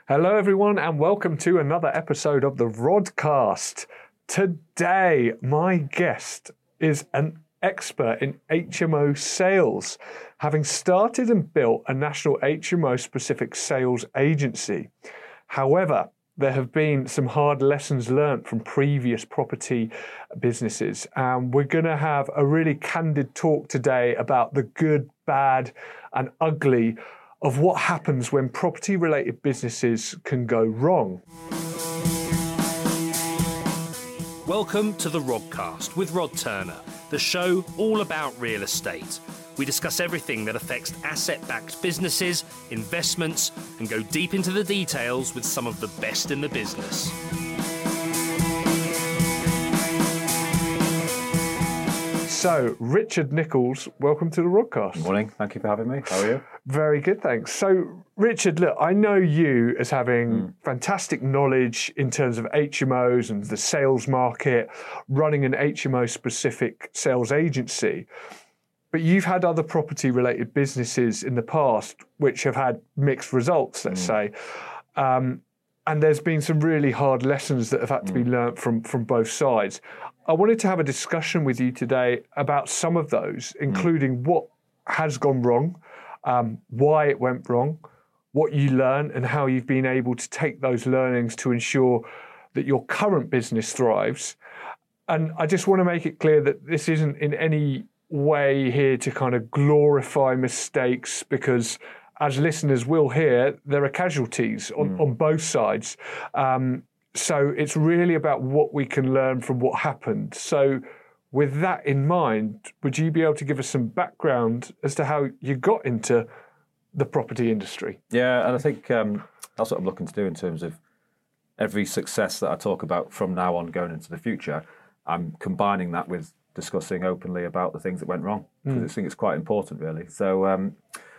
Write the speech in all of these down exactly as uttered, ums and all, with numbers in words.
Hello everyone and welcome to another episode of the Rodcast. Today, my guest is an expert in H M O sales, having started and built a national H M O specific sales agency. However, there have been some hard lessons learnt from previous property businesses, and we're going to have a really candid talk today about the good, bad and ugly of what happens when property-related businesses can go wrong. Welcome to the Rodcast with Rod Turner, the show all about real estate. We discuss everything that affects asset-backed businesses, investments, and go deep into the details with some of the best in the business. So, Richard Nichols, welcome to the Rodcast. Good morning. Thank you for having me. How are you? Very good, thanks. So, Richard, look, I know you as having mm. fantastic knowledge in terms of H M Os and the sales market, running an H M O-specific sales agency. But you've had other property-related businesses in the past which have had mixed results, let's mm. say. Um, and there's been some really hard lessons that have had to mm. be learnt from, from both sides. I wanted to have a discussion with you today about some of those, including mm. what has gone wrong, um, why it went wrong, what you learned, and how you've been able to take those learnings to ensure that your current business thrives. And I just want to make it clear that this isn't in any way here to kind of glorify mistakes, because as listeners will hear, there are casualties on, mm. on both sides. Um, So it's really about what we can learn from what happened. So with that in mind, would you be able to give us some background as to how you got into the property industry? Yeah, and I think um, that's what I'm looking to do in terms of every success that I talk about from now on going into the future. I'm combining that with discussing openly about the things that went wrong, because mm. I think it's quite important, really. So um,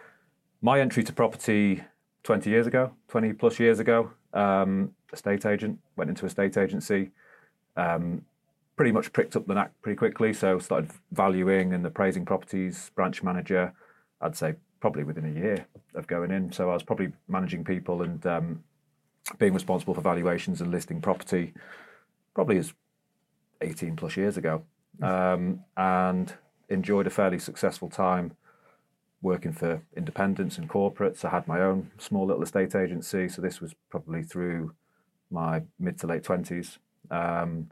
my entry to property twenty years ago, twenty plus years ago, um, estate agent, went into a estate agency, um, pretty much pricked up the knack pretty quickly. So started valuing and appraising properties, branch manager, I'd say probably within a year of going in. So I was probably managing people and um, being responsible for valuations and listing property probably as eighteen plus years ago, um, and enjoyed a fairly successful time working for independents and corporates. I had my own small little estate agency. So this was probably through my mid to late twenties. Um,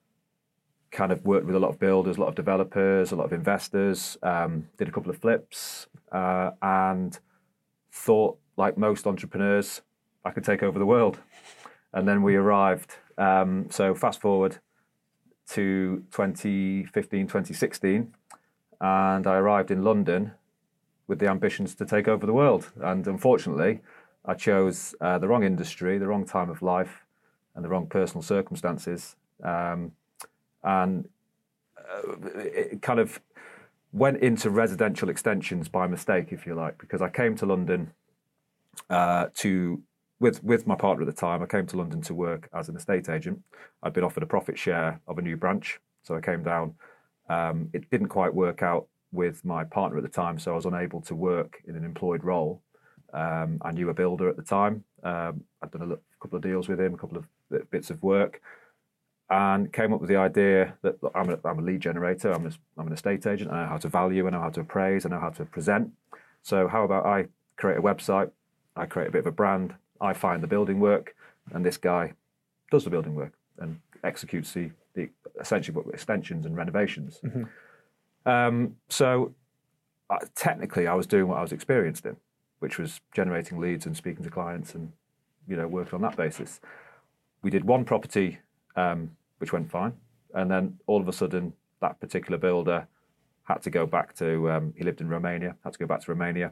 kind of worked with a lot of builders, a lot of developers, a lot of investors, um, did a couple of flips, uh, and thought, like most entrepreneurs, I could take over the world. And then we arrived. Um, so fast forward to twenty fifteen, twenty sixteen, and I arrived in London with the ambitions to take over the world. And unfortunately, I chose uh, the wrong industry, the wrong time of life, and the wrong personal circumstances. Um, and uh, it kind of went into residential extensions by mistake, if you like, because I came to London uh, to, with, with my partner at the time, I came to London to work as an estate agent. I'd been offered a profit share of a new branch, so I came down. Um, it didn't quite work out with my partner at the time, so I was unable to work in an employed role. Um, I knew a builder at the time. Um, I'd done a look, couple of deals with him, a couple of bits of work, and came up with the idea that look, I'm, a, I'm a lead generator, I'm, a, I'm an estate agent, I know how to value, I know how to appraise, I know how to present. So how about I create a website, I create a bit of a brand, I find the building work, and this guy does the building work and executes the, the essentially extensions and renovations. Mm-hmm. Um, so uh, technically I was doing what I was experienced in, which was generating leads and speaking to clients and, you know, working on that basis. We did one property, um, which went fine. And then all of a sudden that particular builder had to go back to, um, he lived in Romania, had to go back to Romania.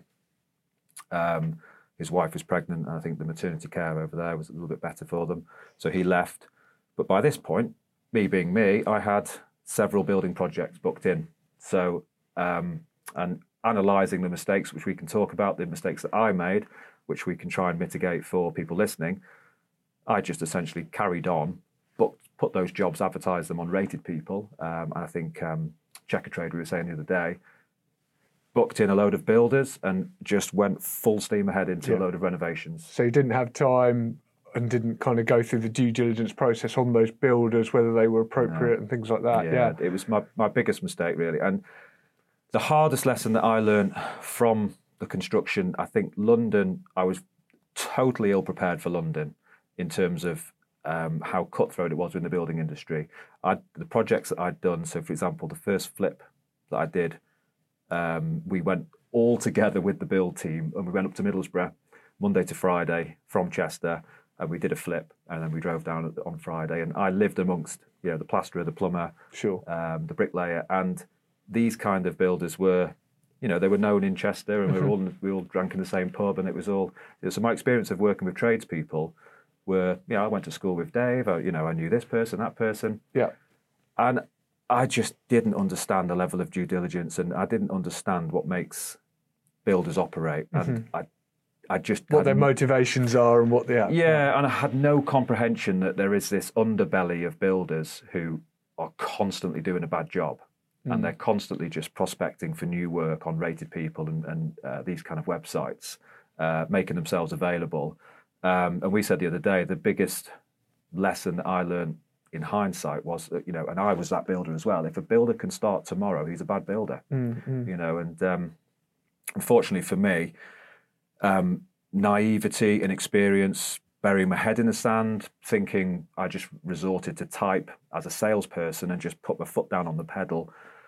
Um, his wife was pregnant, and I think the maternity care over there was a little bit better for them. So he left. But by this point, me being me, I had several building projects booked in. So, um, and analysing the mistakes, which we can talk about, the mistakes that I made, which we can try and mitigate for people listening, I just essentially carried on, booked, put those jobs, advertised them on Rated People. Um, and I think um, Checkatrade, we were saying the other day, booked in a load of builders and just went full steam ahead into Yeah. a load of renovations. So you didn't have time and didn't kind of go through the due diligence process on those builders, whether they were appropriate and things like that. Yeah. it was my, my biggest mistake, really. And the hardest lesson that I learned from the construction, I think London, I was totally ill prepared for London in terms of um, how cutthroat it was in the building industry. I, the projects that I'd done, so for example, the first flip that I did, um, we went all together with the build team and we went up to Middlesbrough Monday to Friday from Chester, and we did a flip, and then we drove down on Friday. And I lived amongst, you know, the plasterer, the plumber, Sure. um, the bricklayer, and these kind of builders were, you know, they were known in Chester, and we were all we all drank in the same pub, and it was all. So my experience of working with tradespeople were, you know, I went to school with Dave. I, you know, I knew this person, that person, Yeah. and I just didn't understand the level of due diligence, and I didn't understand what makes builders operate, and I. I just What had their motivations are and what they are. yeah, and I had no comprehension that there is this underbelly of builders who are constantly doing a bad job, mm. and they're constantly just prospecting for new work on Rated People and, and uh, these kind of websites, uh, making themselves available. Um, and we said the other day, the biggest lesson that I learned in hindsight was that, you know, and I was that builder as well. If a builder can start tomorrow, he's a bad builder, Mm-hmm. you know. And um, unfortunately for me, Um, naivety and experience, burying my head in the sand, thinking I just resorted to type as a salesperson and just put my foot down on the pedal.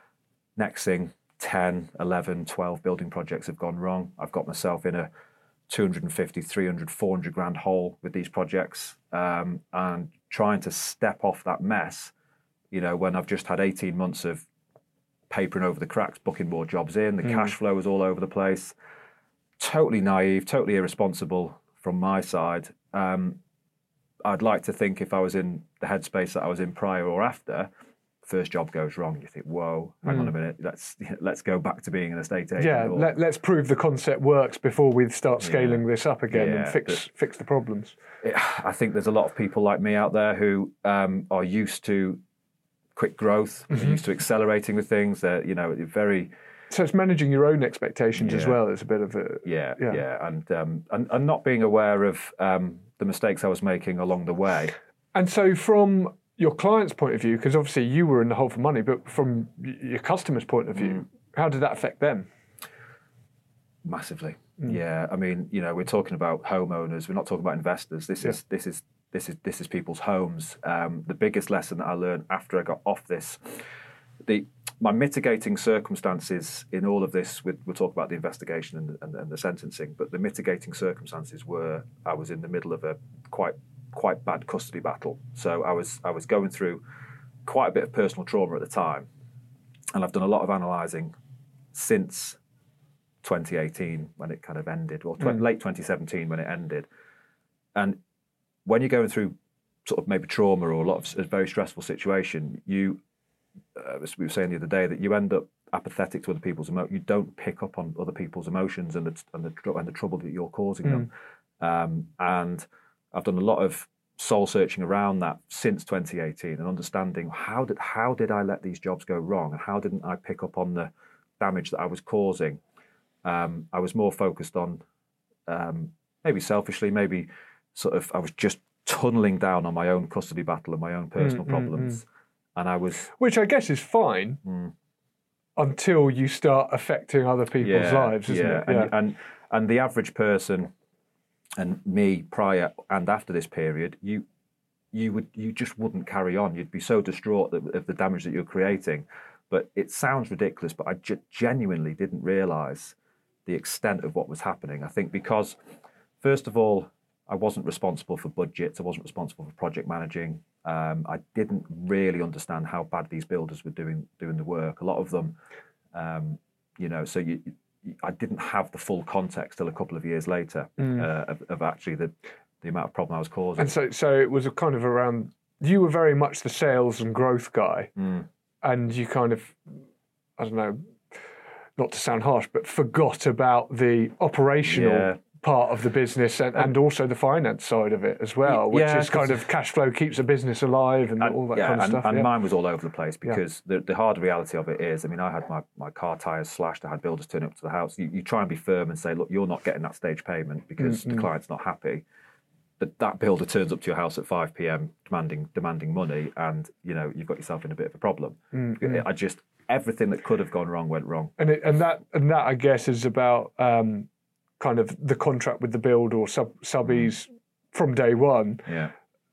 Next thing, ten, eleven, twelve building projects have gone wrong. I've got myself in a two hundred fifty, three hundred, four hundred grand hole with these projects, um, and trying to step off that mess, you know, when I've just had eighteen months of papering over the cracks, booking more jobs in, the mm. cash flow was all over the place. Totally naive, totally irresponsible from my side. Um, I'd like to think if I was in the headspace that I was in prior or after, first job goes wrong, you think, whoa, hang mm. on a minute, let's let's go back to being an estate agent. Yeah, or, let, let's prove the concept works before we start scaling yeah, this up again yeah, and fix the, fix the problems. It, I think there's a lot of people like me out there who um, are used to quick growth, mm-hmm. used to accelerating with things. They're, you know, very... So it's managing your own expectations yeah. as well. It's a bit of a yeah, yeah, yeah. and um, and and not being aware of um, the mistakes I was making along the way. And so, from your client's point of view, because obviously you were in the hole for money, but from your customer's point of view, mm. how did that affect them? Massively. Mm. Yeah, I mean, you know, we're talking about homeowners. We're not talking about investors. This yeah. is this is this is this is people's homes. Um, the biggest lesson that I learned after I got off this, the my mitigating circumstances in all of this, with, we'll talk about the investigation and, and, and the sentencing, but the mitigating circumstances were I was in the middle of a quite quite bad custody battle. So I was I was going through quite a bit of personal trauma at the time, and I've done a lot of analysing since twenty eighteen when it kind of ended, or tw- mm. late twenty seventeen when it ended. And when you're going through sort of maybe trauma or a lot of a very stressful situation, you Uh, as we were saying the other day, that you end up apathetic to other people's emotions. You don't pick up on other people's emotions and the and the, and the trouble that you're causing mm. them. Um, and I've done a lot of soul searching around that since twenty eighteen and understanding how did how did I let these jobs go wrong, and how didn't I pick up on the damage that I was causing. Um, I was more focused on um, maybe selfishly, maybe sort of I was just tunneling down on my own custody battle and my own personal mm, problems. Mm, mm. And I was, which I guess is fine mm. until you start affecting other people's yeah, lives, isn't yeah. it? And, yeah. and and the average person, and me prior and after this period, you you would you just wouldn't carry on. You'd be so distraught of the damage that you're creating. But it sounds ridiculous, but I g- genuinely didn't realise the extent of what was happening. I think because, first of all, I wasn't responsible for budgets. I wasn't responsible for project managing. Um, I didn't really understand how bad these builders were doing doing the work. A lot of them, um, you know, so you, you, I didn't have the full context till a couple of years later mm. uh, of, of actually the the amount of problem I was causing. And so, so it was a kind of around. You were very much the sales and growth guy, mm. and you kind of, I don't know, not to sound harsh, but forgot about the operational. Yeah. part of the business and, and also the finance side of it as well, which yeah, is kind of cash flow keeps a business alive and, and all that yeah, kind of and, stuff. And yeah. mine was all over the place because yeah. the, the hard reality of it is, I mean, I had my, my car tyres slashed, I had builders turn up to the house. You, you try and be firm and say, look, you're not getting that stage payment because mm-hmm. the client's not happy. But that builder turns up to your house at five p.m. demanding demanding money, and you know you've got yourself in a bit of a problem. Mm-hmm. I just everything that could have gone wrong went wrong. And it, and that and that I guess is about um, kind of the contract with the builder or sub subbies mm. from day one. Yeah,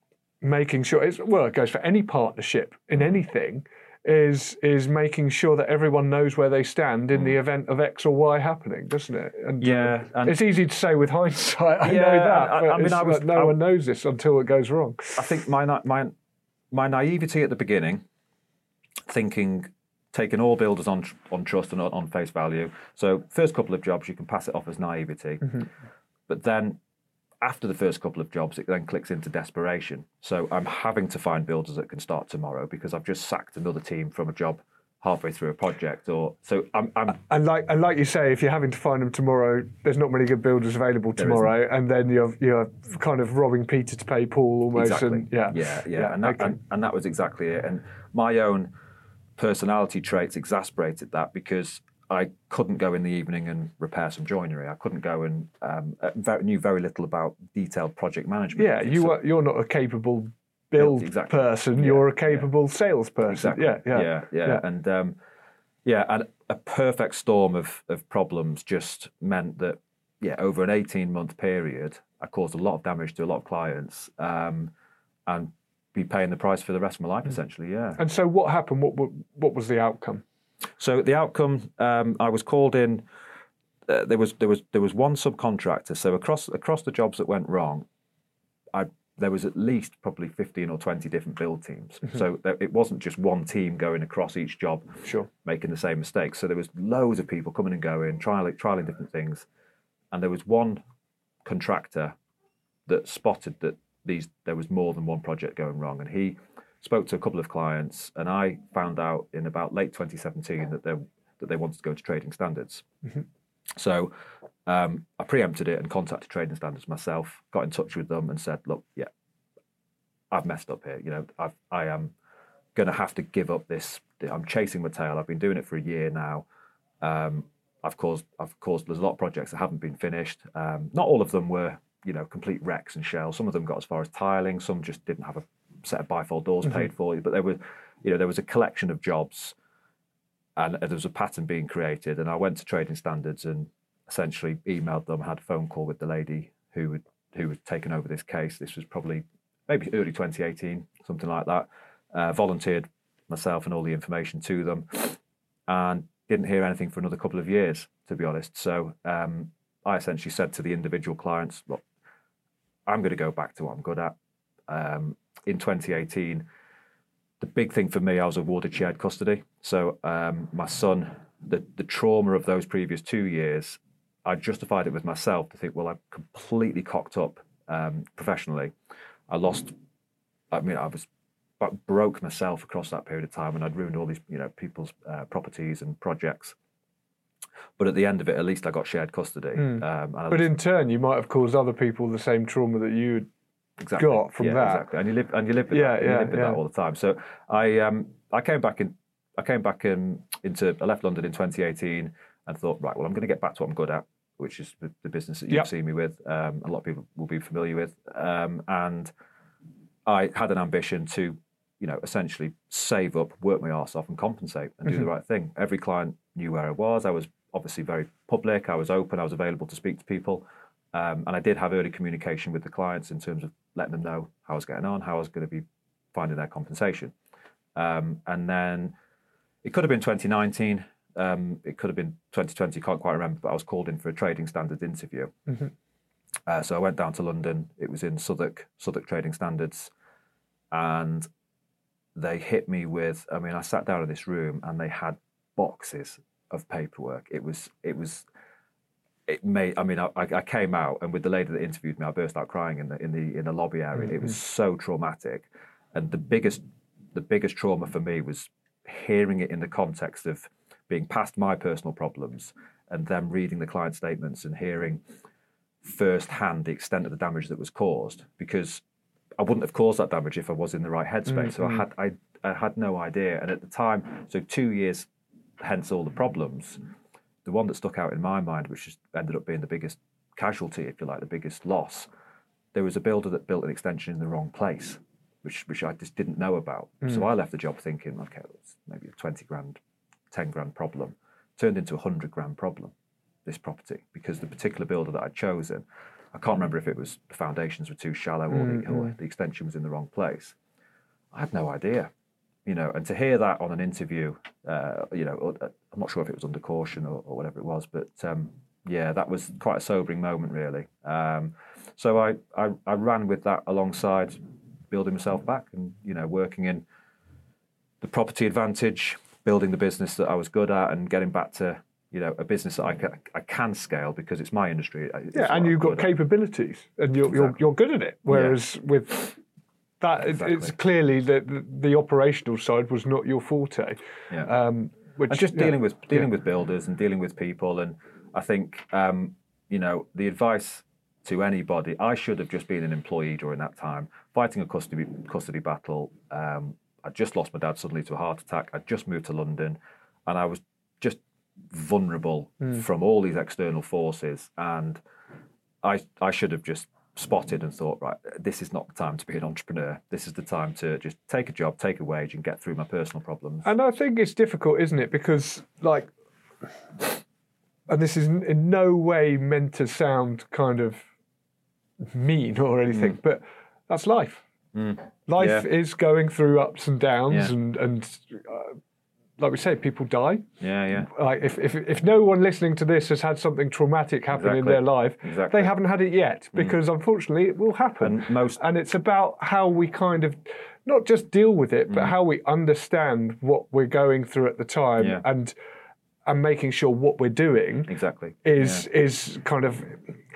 making sure it's well, it goes for any partnership in anything. Is is making sure that everyone knows where they stand in mm. the event of X or Y happening, doesn't it? And, yeah, and it's easy to say with hindsight. I yeah, know that, I, but I mean, I was, like no I, one knows this until it goes wrong. I think my my my naivety at the beginning, thinking, taking all builders on on trust and on, on face value. So first couple of jobs, you can pass it off as naivety, mm-hmm. but then. After the first couple of jobs, it then clicks into desperation. So I'm having to find builders that can start tomorrow because I've just sacked another team from a job halfway through a project. Or so I'm. I'm and like and like you say, if you're having to find them tomorrow, there's not many good builders available tomorrow, and then you're you're kind of robbing Peter to pay Paul almost. Exactly. And, yeah. yeah, yeah, yeah, and that okay. and, and that was exactly it. And my own personality traits exasperated that because. I couldn't go in the evening and repair some joinery. I couldn't go and um, very, knew very little about detailed project management. Yeah, you are, you're not a capable build exactly. person. Yeah, you're a capable yeah. salesperson. Exactly. Yeah, yeah, yeah, yeah. yeah. And um, yeah, and a perfect storm of of problems just meant that yeah, over an eighteen month period, I caused a lot of damage to a lot of clients, um, and be paying the price for the rest of my life, mm. essentially. Yeah. And so, what happened? What what, what was the outcome? So the outcome, um, I was called in. Uh, there was there was there was one subcontractor. So across across the jobs that went wrong, I there was at least probably fifteen or twenty different build teams. Mm-hmm. So there, it wasn't just one team going across each job, sure, making the same mistakes. So there was loads of people coming and going, trialing trialing different things, and there was one contractor that spotted that these there was more than one project going wrong, and he. Spoke to a couple of clients, and I found out in about late twenty seventeen that they that they wanted to go to trading standards. Mm-hmm. So um, I preempted it and contacted trading standards myself. Got in touch with them and said, "Look, yeah, I've messed up here. You know, I've, I am going to have to give up this. I'm chasing my tail. I've been doing it for a year now. Um, I've caused I've caused there's a lot of projects that haven't been finished. Um, not all of them were you know complete wrecks and shells. Some of them got as far as tiling. Some just didn't have a set of bifold doors mm-hmm. paid for, but there were, you know, there was a collection of jobs, and there was a pattern being created. And I went to trading standards and essentially emailed them. Had a phone call with the lady who would who had taken over this case. This was probably maybe early twenty eighteen, something like that. Uh, volunteered myself and all the information to them, and didn't hear anything for another couple of years, to be honest. So um, I essentially said to the individual clients, look, I'm going to go back to what I'm good at. Um, in twenty eighteen, the big thing for me, I was awarded shared custody. So um, my son, the, the trauma of those previous two years, I justified it with myself to think, well, I completely cocked up um, professionally. I lost, I mean, I was I broke myself across that period of time, and I'd ruined all these, you know, people's uh, properties and projects. But at the end of it, at least I got shared custody. Mm. Um, and but in turn, you might have caused other people the same trauma that you exactly. got from yeah, that. Exactly, and you live and you live with yeah, that. Yeah, you live with yeah. that all the time. So I um I came back in I came back in into I left London in twenty eighteen and thought, right, well, I'm going to get back to what I'm good at, which is the, the business that you've yep. seen me with. Um, a lot of people will be familiar with, um, and I had an ambition to, you know, essentially save up, work my arse off, and compensate and do mm-hmm. the right thing. Every client knew where I was. I was obviously very public. I was open. I was available to speak to people. Um, and I did have early communication with the clients in terms of letting them know how I was getting on, how I was going to be finding their compensation. Um, and then it could have been twenty nineteen. Um, it could have been twenty twenty. Can't quite remember. But I was called in for a trading standards interview. Mm-hmm. Uh, so I went down to London. It was in Southwark, Southwark Trading Standards. And they hit me with, I mean, I sat down in this room and they had boxes of paperwork. It was, it was, it made, I mean, I, I came out, and with the lady that interviewed me, I burst out crying in the, in the, in the lobby area. Mm-hmm. It was so traumatic. And the biggest, the biggest trauma for me was hearing it in the context of being past my personal problems and them reading the client statements and hearing firsthand the extent of the damage that was caused, because I wouldn't have caused that damage if I was in the right headspace. Mm-hmm. So I had I, I had no idea. And at the time, so two years hence all the problems, the one that stuck out in my mind, which just ended up being the biggest casualty, if you like, the biggest loss, there was a builder that built an extension in the wrong place, which which I just didn't know about. Mm. So I left the job thinking, okay, it's maybe a twenty grand, ten grand problem. Turned into a hundred grand problem, this property, because the particular builder that I'd chosen, I can't remember if it was the foundations were too shallow or, mm, the, or mm. the extension was in the wrong place. I had no idea, you know, and to hear that on an interview, uh, you know, I'm not sure if it was under caution or, or whatever it was, but um, yeah, that was quite a sobering moment, really. Um, so I, I, I ran with that alongside building myself back and, you know, working in the property advantage, building the business that I was good at and getting back to, you know, a business that I can, I can scale because it's my industry. It's yeah, and you've got capabilities and you're, exactly. you're, you're good at it. Whereas yeah. with that, exactly. it's clearly that the, the operational side was not your forte. Yeah. Um, which, and just yeah. dealing with dealing yeah. with builders and dealing with people. And I think, um, you know, the advice to anybody, I should have just been an employee during that time, fighting a custody custody battle. Um, I just lost my dad suddenly to a heart attack. I just moved to London, and I was just vulnerable mm. from all these external forces. And I I should have just spotted and thought, right, this is not the time to be an entrepreneur. This is the time to just take a job, take a wage, and get through my personal problems. And I think it's difficult, isn't it? Because, like, and this is in no way meant to sound kind of mean or anything, mm. but that's life. Mm. Life yeah. is going through ups and downs, yeah. and and uh, like we say, people die. Yeah, yeah. Like if, if if no one listening to this has had something traumatic happen exactly. in their life, exactly. they haven't had it yet, because mm. unfortunately it will happen. And most, and it's about how we kind of not just deal with it, mm. but how we understand what we're going through at the time, yeah. and and making sure what we're doing exactly is yeah. is kind of.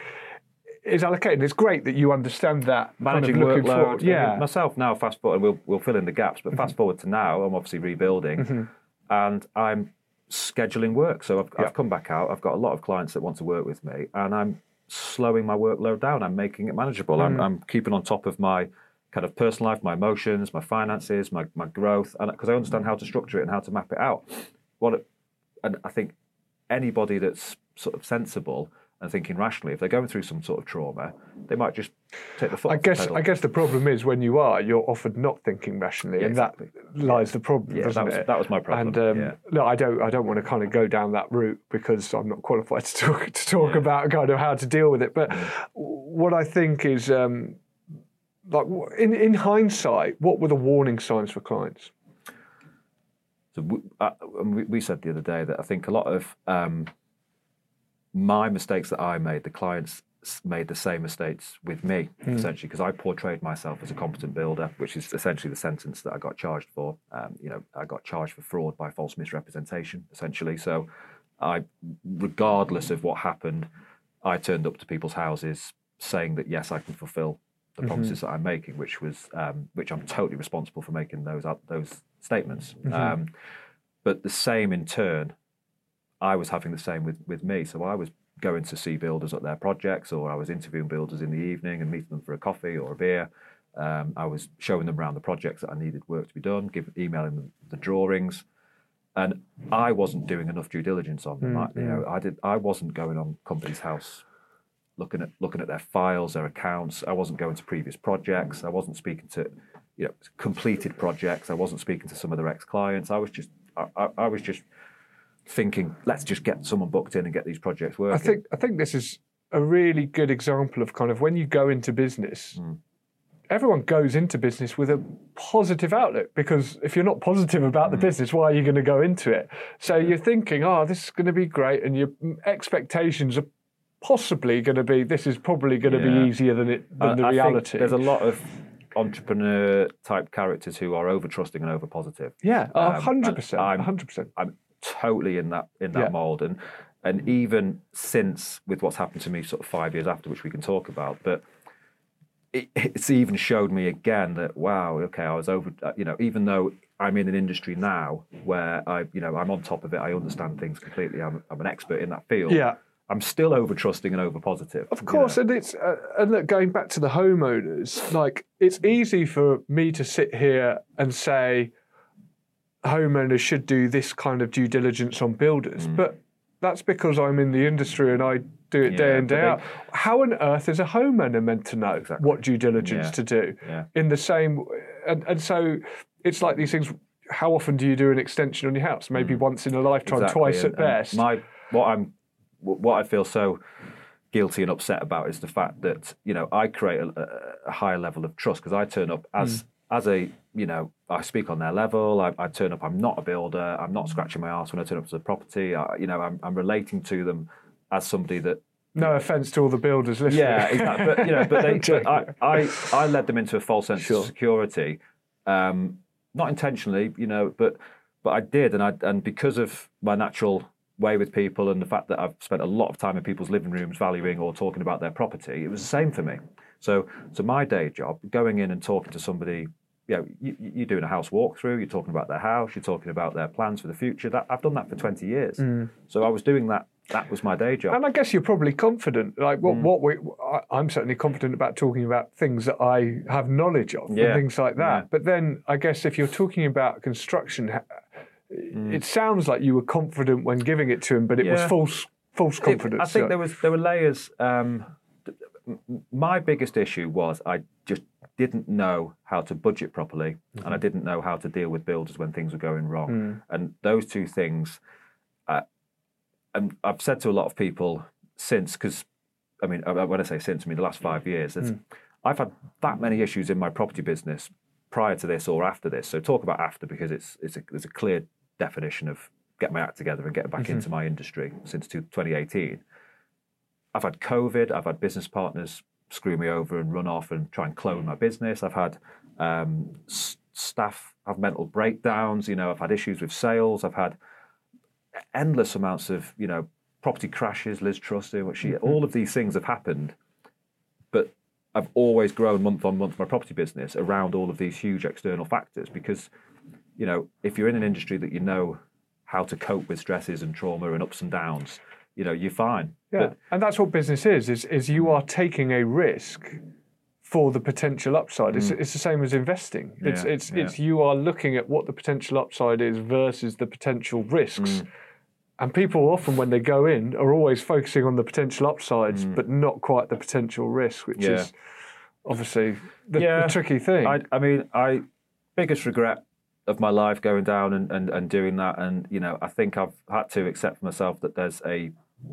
Is allocated. It's great that you understand that. Managing kind of workload. Forward. Yeah. I mean, myself now, fast forward, we'll, we'll fill in the gaps, but mm-hmm. fast forward to now, I'm obviously rebuilding mm-hmm. and I'm scheduling work. So I've, yeah. I've come back out. I've got a lot of clients that want to work with me, and I'm slowing my workload down. I'm making it manageable. Mm. I'm, I'm keeping on top of my kind of personal life, my emotions, my finances, my, my growth, and because I understand how to structure it and how to map it out. What, it, and I think anybody that's sort of sensible and thinking rationally, if they're going through some sort of trauma, they might just take the foot I off guess the pedal. I guess the problem is when you are, you're often not thinking rationally, yeah, and exactly. that lies the problem, yeah, doesn't that was, it? That was my problem. And um, yeah. no, I don't. I don't want to kind of go down that route because I'm not qualified to talk to talk yeah. about kind of how to deal with it. But yeah. what I think is, um, like in in hindsight, what were the warning signs for clients? So we, uh, we, we said the other day that I think a lot of um, my mistakes that I made, the clients made the same mistakes with me, mm. essentially, because I portrayed myself as a competent builder, which is essentially the sentence that I got charged for. Um, you know, I got charged for fraud by false misrepresentation, essentially. So I, regardless of what happened, I turned up to people's houses saying that, yes, I can fulfill the mm-hmm. promises that I'm making, which was, um, which I'm totally responsible for making those, uh, those statements. Mm-hmm. Um, but the same in turn, I was having the same with, with me. So I was going to see builders at their projects, or I was interviewing builders in the evening and meeting them for a coffee or a beer. Um, I was showing them around the projects that I needed work to be done, give, emailing them the drawings. And I wasn't doing enough due diligence on them. Mm-hmm. I, you know, I did. I wasn't going on company's house, looking at looking at their files, their accounts. I wasn't going to previous projects. I wasn't speaking to, you know, completed projects. I wasn't speaking to some of their ex-clients. I was just, I, I, I was just thinking, let's just get someone booked in and get these projects working. I think I think this is a really good example of kind of when you go into business. Mm. Everyone goes into business with a positive outlook, because if you're not positive about mm. the business, why are you going to go into it? So yeah. you're thinking, oh, this is going to be great, and your expectations are possibly going to be, this is probably going to yeah. be easier than it than I, the I reality. Think there's a lot of entrepreneur type characters who are over trusting and over positive. Yeah, a hundred percent, a hundred percent. I'm totally in that in that yeah. mold, and and even since with what's happened to me, sort of five years after, which we can talk about, but. It, it's even showed me again that, wow, okay, I was over, you know, even though I'm in an industry now where I, you know, I'm on top of it, I understand things completely, I'm, I'm an expert in that field. Yeah. I'm still over trusting and over positive. Of course, you know? and it's uh, and look, going back to the homeowners, like it's easy for me to sit here and say homeowners should do this kind of due diligence on builders, mm. but that's because I'm in the industry and I do it yeah, day in, day they, out. How on earth is a homeowner meant to know exactly. what due diligence yeah. to do? Yeah. In the same, and, and so it's like these things. How often do you do an extension on your house? Maybe mm. once in a lifetime, exactly. twice and, at best. My what I'm what I feel so guilty and upset about is the fact that you know I create a, a higher level of trust because I turn up as mm. as a you know I speak on their level. I, I turn up. I'm not a builder. I'm not scratching my arse when I turn up to the property. I, you know I'm, I'm relating to them as somebody that. No offence to all the builders listening. Yeah, exactly. But you know, but, they, but I, I I led them into a false sense sure. of security, um, not intentionally, you know, but but I did, and I and because of my natural way with people and the fact that I've spent a lot of time in people's living rooms valuing or talking about their property, it was the same for me. So so my day job, going in and talking to somebody. You know, you, you're doing a house walkthrough, you're talking about their house, you're talking about their plans for the future. That I've done that for twenty years. Mm. So I was doing that, that was my day job. And I guess you're probably confident, like what, mm. what we, I'm certainly confident about talking about things that I have knowledge of yeah. and things like that. Yeah. But then I guess if you're talking about construction, mm. it sounds like you were confident when giving it to him, but it yeah. was false false confidence. It, I think so. there was there were layers. Um, my biggest issue was I just didn't know how to budget properly, mm-hmm. and I didn't know how to deal with builders when things were going wrong. Mm. And those two things, uh, and I've said to a lot of people since, because, I mean, when I say since, I mean the last five years, mm. I've had that many issues in my property business prior to this or after this. So talk about after, because it's it's a, there's a clear definition of get my act together and get back mm-hmm. into my industry since twenty eighteen. I've had COVID, I've had business partners screw me over and run off and try and clone my business. I've had um, s- staff have mental breakdowns. You know, I've had issues with sales. I've had endless amounts of, you know, property crashes, Liz Truss doing what she, mm-hmm. all of these things have happened. But I've always grown month on month my property business around all of these huge external factors because, you know, if you're in an industry that you know how to cope with stresses and trauma and ups and downs, you know, you're fine. Yeah, but, and that's what business is, is, is you are taking a risk for the potential upside. Mm. It's, it's the same as investing. Yeah, it's it's yeah. it's you are looking at what the potential upside is versus the potential risks. Mm. And people often, when they go in, are always focusing on the potential upsides, mm. but not quite the potential risk, which yeah. is obviously the, yeah. the tricky thing. I, I mean, I biggest regret of my life going down and, and, and doing that. And, you know, I think I've had to accept for myself that there's a,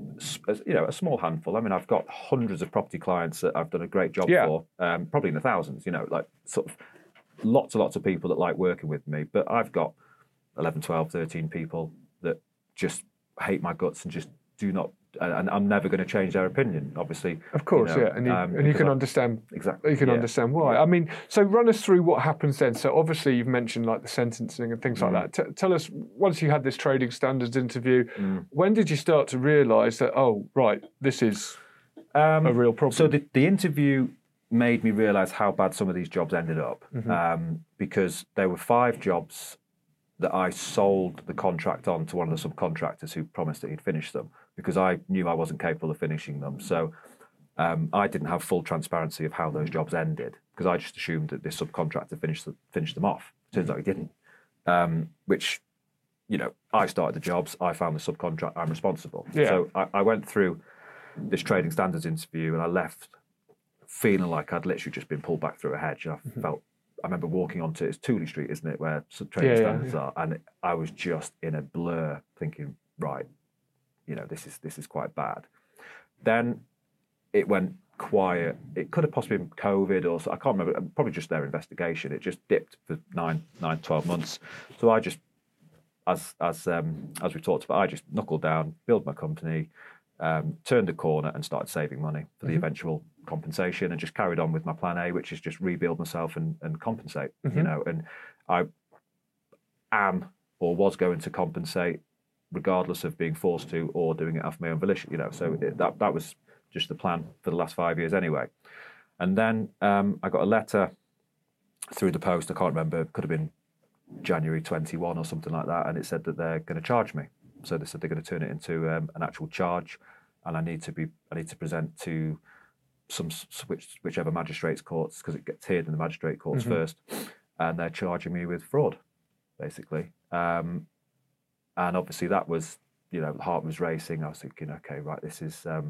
you know, a small handful. I mean, I've got hundreds of property clients that I've done a great job yeah. for, um, probably in the thousands, you know, like sort of lots and lots of people that like working with me. But I've got eleven, twelve, thirteen people that just hate my guts and just do not, and I'm never going to change their opinion, obviously. Of course, you know, yeah, and you, um, and you can I, understand exactly. You can yeah. understand why. I mean, so run us through what happens then. So obviously, you've mentioned like the sentencing and things mm. like that. T- tell us, once you had this trading standards interview, mm. when did you start to realise that? Oh, right, this is um, a real problem. So the, the interview made me realise how bad some of these jobs ended up, mm-hmm. um, because there were five jobs that I sold the contract on to one of the subcontractors who promised that he'd finish them, because I knew I wasn't capable of finishing them. So um, I didn't have full transparency of how those jobs ended, because I just assumed that this subcontractor finished, the, finished them off. Turns out he didn't, um, which, you know, I started the jobs, I found the subcontract, I'm responsible. Yeah. So I, I went through this trading standards interview and I left feeling like I'd literally just been pulled back through a hedge. And I mm-hmm. felt, I remember walking onto, it's Tooley Street, isn't it, where trading yeah, standards yeah, yeah. are, and I was just in a blur thinking, right, you know, this is this is quite bad. Then it went quiet. It could have possibly been COVID or so, I can't remember, probably just their investigation. It just dipped for nine, nine, twelve months. So I just, as as um, as we talked about, I just knuckled down, built my company, um, turned a corner and started saving money for the mm-hmm. eventual compensation, and just carried on with my plan A, which is just rebuild myself and, and compensate, mm-hmm. you know, and I am or was going to compensate regardless of being forced to or doing it off my own volition, you know, so it, that that was just the plan for the last five years anyway. And then um, I got a letter through the post, I can't remember, could have been January twenty-one or something like that, and it said that they're going to charge me. So they said they're going to turn it into um, an actual charge. and I need to be I need to present to some which, whichever magistrates courts, because it gets tiered in the magistrate courts mm-hmm. first, and they're charging me with fraud, basically. Um, and obviously that was, you know, the heart was racing. I was thinking, okay, right, this is um,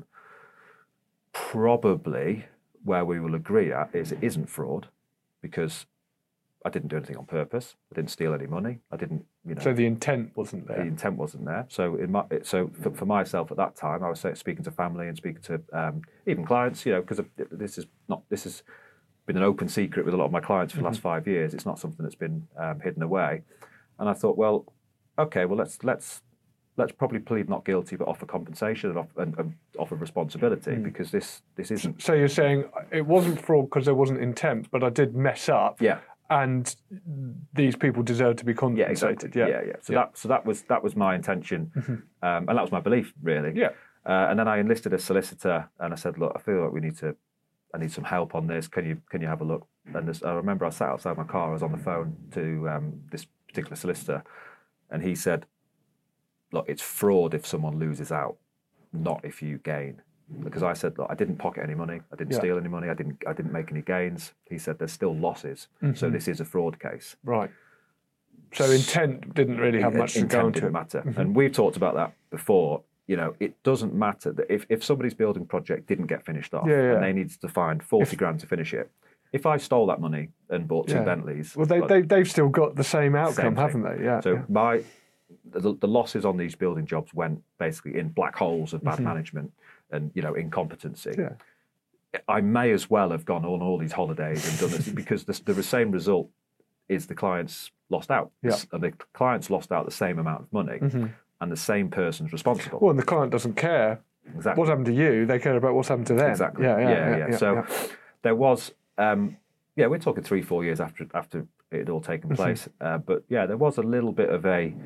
probably where we will agree at is it isn't fraud, because I didn't do anything on purpose. I didn't steal any money. I didn't, you know. So the intent wasn't there. The intent wasn't there. So in my, so for, for myself at that time, I was speaking to family and speaking to um, even clients, you know, because this is not this has been an open secret with a lot of my clients for the last five years. It's not something that's been um, hidden away. And I thought, well, okay, well let's let's let's probably plead not guilty, but offer compensation and, offer, and, and offer responsibility mm. because this this isn't. So you're saying it wasn't fraud because there wasn't intent, but I did mess up. Yeah. And these people deserve to be compensated. Yeah, exactly. yeah, yeah, yeah. So yeah. that, so that was that was my intention, mm-hmm. um, and that was my belief, really. Yeah. Uh, and then I enlisted a solicitor, and I said, "Look, I feel like we need to, I need some help on this. Can you can you have a look?" And this, I remember I sat outside my car. I was on the phone to um, this particular solicitor, and he said, "Look, it's fraud if someone loses out, not if you gain." Because I said, look, I didn't pocket any money, I didn't yeah. steal any money, I didn't I didn't make any gains. He said there's still losses, mm-hmm. so this is a fraud case. Right. So intent didn't really have much intent to go into didn't it. matter. Mm-hmm. And we've talked about that before. You know, it doesn't matter that if, if somebody's building project didn't get finished off yeah, yeah. and they needed to find forty if, grand to finish it. If I stole that money and bought two yeah. Bentleys, well, they, they they've still got the same outcome, same haven't they? Yeah. So yeah. my the, the losses on these building jobs went basically in black holes of bad mm-hmm. management and, you know, incompetency. Yeah. I may as well have gone on all these holidays and done this because the, the same result is the clients lost out. Yeah. And the clients lost out the same amount of money mm-hmm. and the same person's responsible. Well, and the client doesn't care exactly what's happened to you. They care about what's happened to them. Exactly. Yeah, yeah, yeah. yeah, yeah, yeah. So yeah. there was, um, yeah, we're talking three, four years after after it had all taken place. Mm-hmm. Uh, but yeah, there was a little bit of a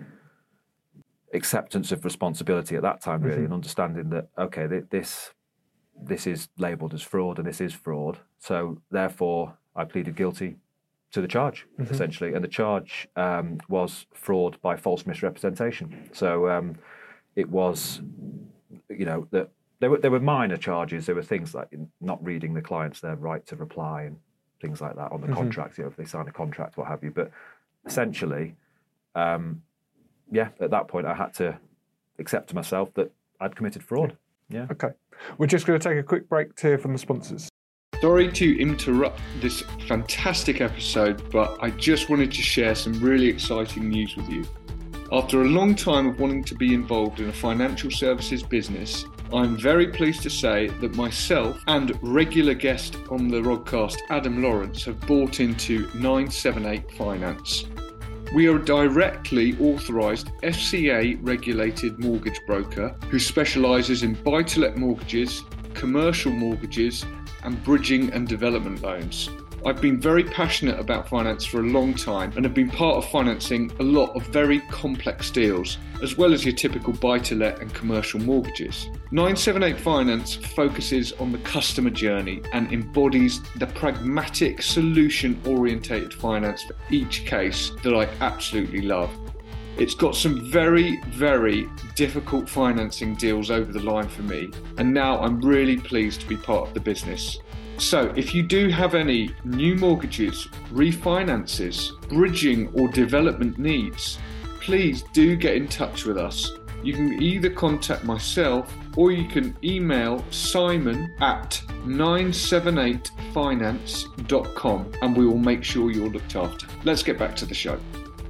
acceptance of responsibility at that time, really, mm-hmm. and understanding that, okay, this this is labelled as fraud and this is fraud. So therefore, I pleaded guilty to the charge, mm-hmm. essentially. And the charge um, was fraud by false misrepresentation. So um, it was, you know, that there were there were minor charges. There were things like not reading the clients their right to reply and things like that on the mm-hmm. contracts, you know, if they sign a contract, what have you. But essentially, um, yeah, at that point I had to accept to myself that I'd committed fraud. Yeah. Okay. We're just going to take a quick break to hear from the sponsors. Sorry to interrupt this fantastic episode, but I just wanted to share some really exciting news with you. After a long time of wanting to be involved in a financial services business, I'm very pleased to say that myself and regular guest on the Rodcast, Adam Lawrence, have bought into nine seven eight Finance. We are a directly authorised F C A regulated mortgage broker who specialises in buy-to-let mortgages, commercial mortgages and bridging and development loans. I've been very passionate about finance for a long time and have been part of financing a lot of very complex deals, as well as your typical buy-to-let and commercial mortgages. nine seven eight Finance focuses on the customer journey and embodies the pragmatic, solution-orientated finance for each case that I absolutely love. It's got some very, very difficult financing deals over the line for me, and now I'm really pleased to be part of the business. So if you do have any new mortgages, refinances, bridging or development needs, please do get in touch with us. You can either contact myself or you can email Simon at nine seven eight finance dot com and we will make sure you're looked after. Let's get back to the show.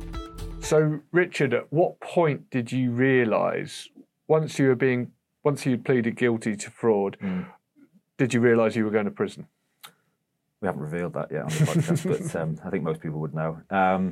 So, Richard, at what point did you realise, once you were being, once you pleaded guilty to fraud, mm. did you realise you were going to prison? We haven't revealed that yet on the podcast, but um, I think most people would know. Um,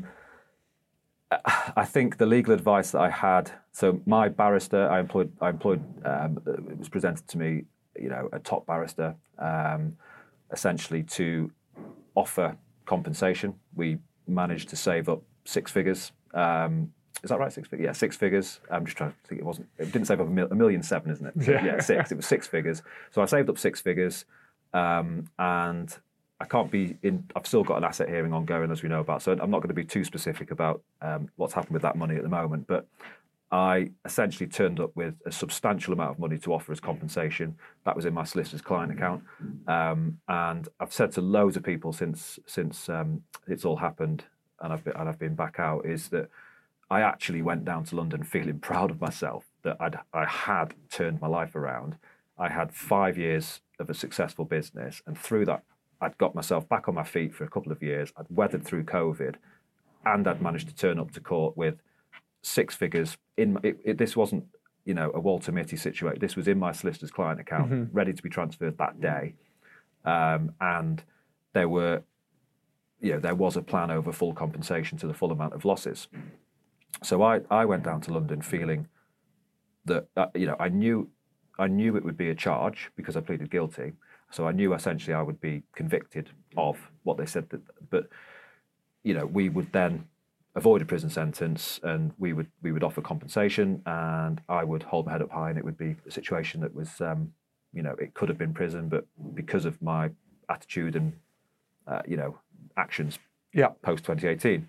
I think the legal advice that I had, so my barrister, I employed, I employed, um, it was presented to me, you know, a top barrister, um, essentially to offer compensation. We managed to save up six figures. Um, is that right? Six figures? Yeah, six figures. I'm just trying to think. It wasn't. It didn't save up a, mil, a million seven, isn't it? So, yeah. yeah, six. It was six figures. So I saved up six figures, um, and I can't be in. I've still got an asset hearing ongoing, as we know about. So I'm not going to be too specific about um, what's happened with that money at the moment. But I essentially turned up with a substantial amount of money to offer as compensation. That was in my solicitor's client account. Um, and I've said to loads of people since since um, it's all happened and I've been, and I've been back out, is that I actually went down to London feeling proud of myself, that I'd, I had turned my life around. I had five years of a successful business, and through that, I'd got myself back on my feet for a couple of years. I'd weathered through COVID, and I'd managed to turn up to court with six figures. In it, it, this wasn't, you know, a Walter Mitty situation. This was in my solicitor's client account, mm-hmm. ready to be transferred that day, um, and there were, you know, there was a plan over full compensation to the full amount of losses. So I, I went down to London feeling that, uh, you know, I knew I knew it would be a charge because I pleaded guilty. So I knew essentially I would be convicted of what they said. That, but, you know, we would then avoid a prison sentence, and we would we would offer compensation, and I would hold my head up high, and it would be a situation that was, um, you know, it could have been prison, but because of my attitude and, uh, you know, actions yeah. post twenty eighteen.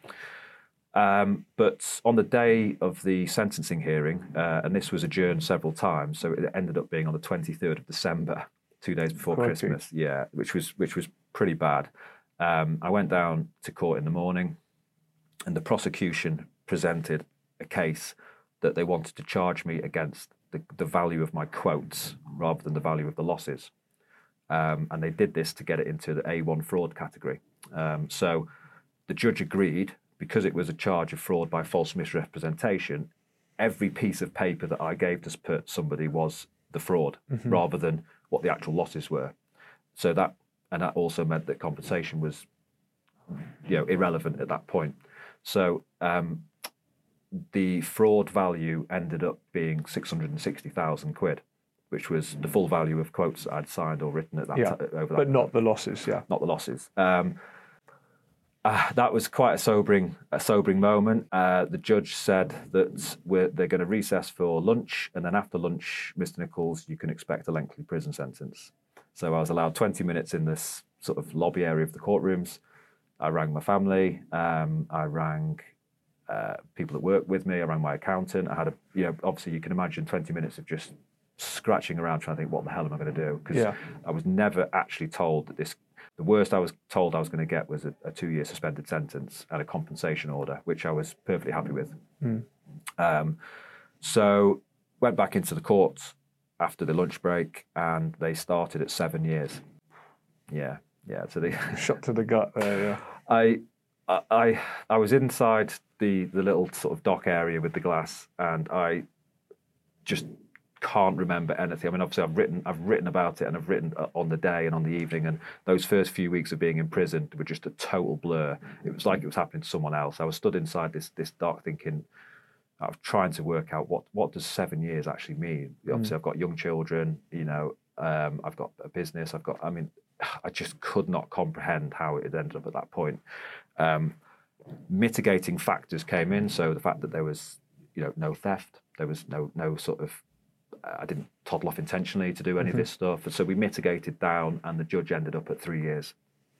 Um, but on the day of the sentencing hearing, uh, and this was adjourned several times, so it ended up being on the twenty-third of December, two days before Quite Christmas. Good. Yeah, which was which was pretty bad. Um, I went down to court in the morning, and the prosecution presented a case that they wanted to charge me against the, the value of my quotes rather than the value of the losses. Um, and they did this to get it into the A one fraud category. Um, so the judge agreed, because it was a charge of fraud by false misrepresentation, every piece of paper that I gave to put somebody was the fraud, mm-hmm. rather than what the actual losses were. So that, and that also meant that compensation was, you know, irrelevant at that point. So um, the fraud value ended up being six hundred sixty thousand quid, which was the full value of quotes that I'd signed or written at that yeah, t- over that. But not the losses, yeah. Not the losses. Um, Uh, that was quite a sobering, a sobering moment. Uh, the judge said that we're, they're going to recess for lunch, and then after lunch, Mister Nichols, you can expect a lengthy prison sentence. So I was allowed twenty minutes in this sort of lobby area of the courtrooms. I rang my family. Um, I rang uh, people that work with me. I rang my accountant. I had a, you know, obviously you can imagine twenty minutes of just scratching around trying to think, what the hell am I going to do? Because yeah. I was never actually told that this. The worst I was told I was going to get was a, a two-year suspended sentence and a compensation order, which I was perfectly happy with. Mm. Um, so went back into the courts after the lunch break, and they started at seven years. Yeah, yeah. So they shot to the gut there. Yeah. I, I, I was inside the the little sort of dock area with the glass, and I just can't remember anything. I mean, obviously, I've written, I've written about it, and I've written on the day and on the evening. And those first few weeks of being in prison were just a total blur. It was like it was happening to someone else. I was stood inside this this dark, thinking, I was trying to work out what what does seven years actually mean. Mm. Obviously, I've got young children. You know, um, I've got a business. I've got. I mean, I just could not comprehend how it had ended up at that point. Um, mitigating factors came in, so the fact that there was, you know, no theft, there was no no sort of. I didn't toddle off intentionally to do any mm-hmm. of this stuff. And so we mitigated down, and the judge ended up at three years.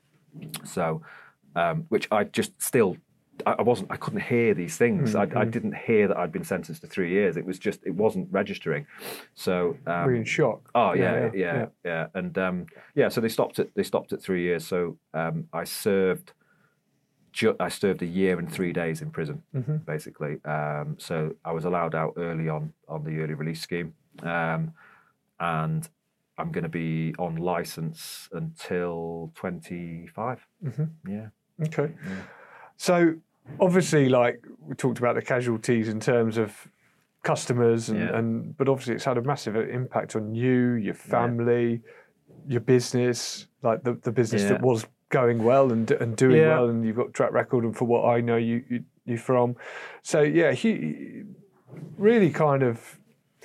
So, um, which I just still, I, I wasn't, I couldn't hear these things. Mm-hmm. I, I didn't hear that I'd been sentenced to three years. It was just, it wasn't registering. So, um, were you in shock? Oh yeah, yeah, yeah. yeah, yeah. yeah. And um, yeah, so they stopped at, they stopped at three years. So um, I served, ju- I served a year and three days in prison, mm-hmm. basically. Um, so I was allowed out early on, on the early release scheme. Um, and I'm going to be on license until twenty-five. Mm-hmm. Yeah. Okay. Yeah. So obviously, like we talked about the casualties in terms of customers, and, yeah. and but obviously it's had a massive impact on you, your family, yeah. your business, like the, the business yeah. that was going well and and doing yeah. well, and you've got track record, and for what I know you, you you from. So yeah, he really kind of.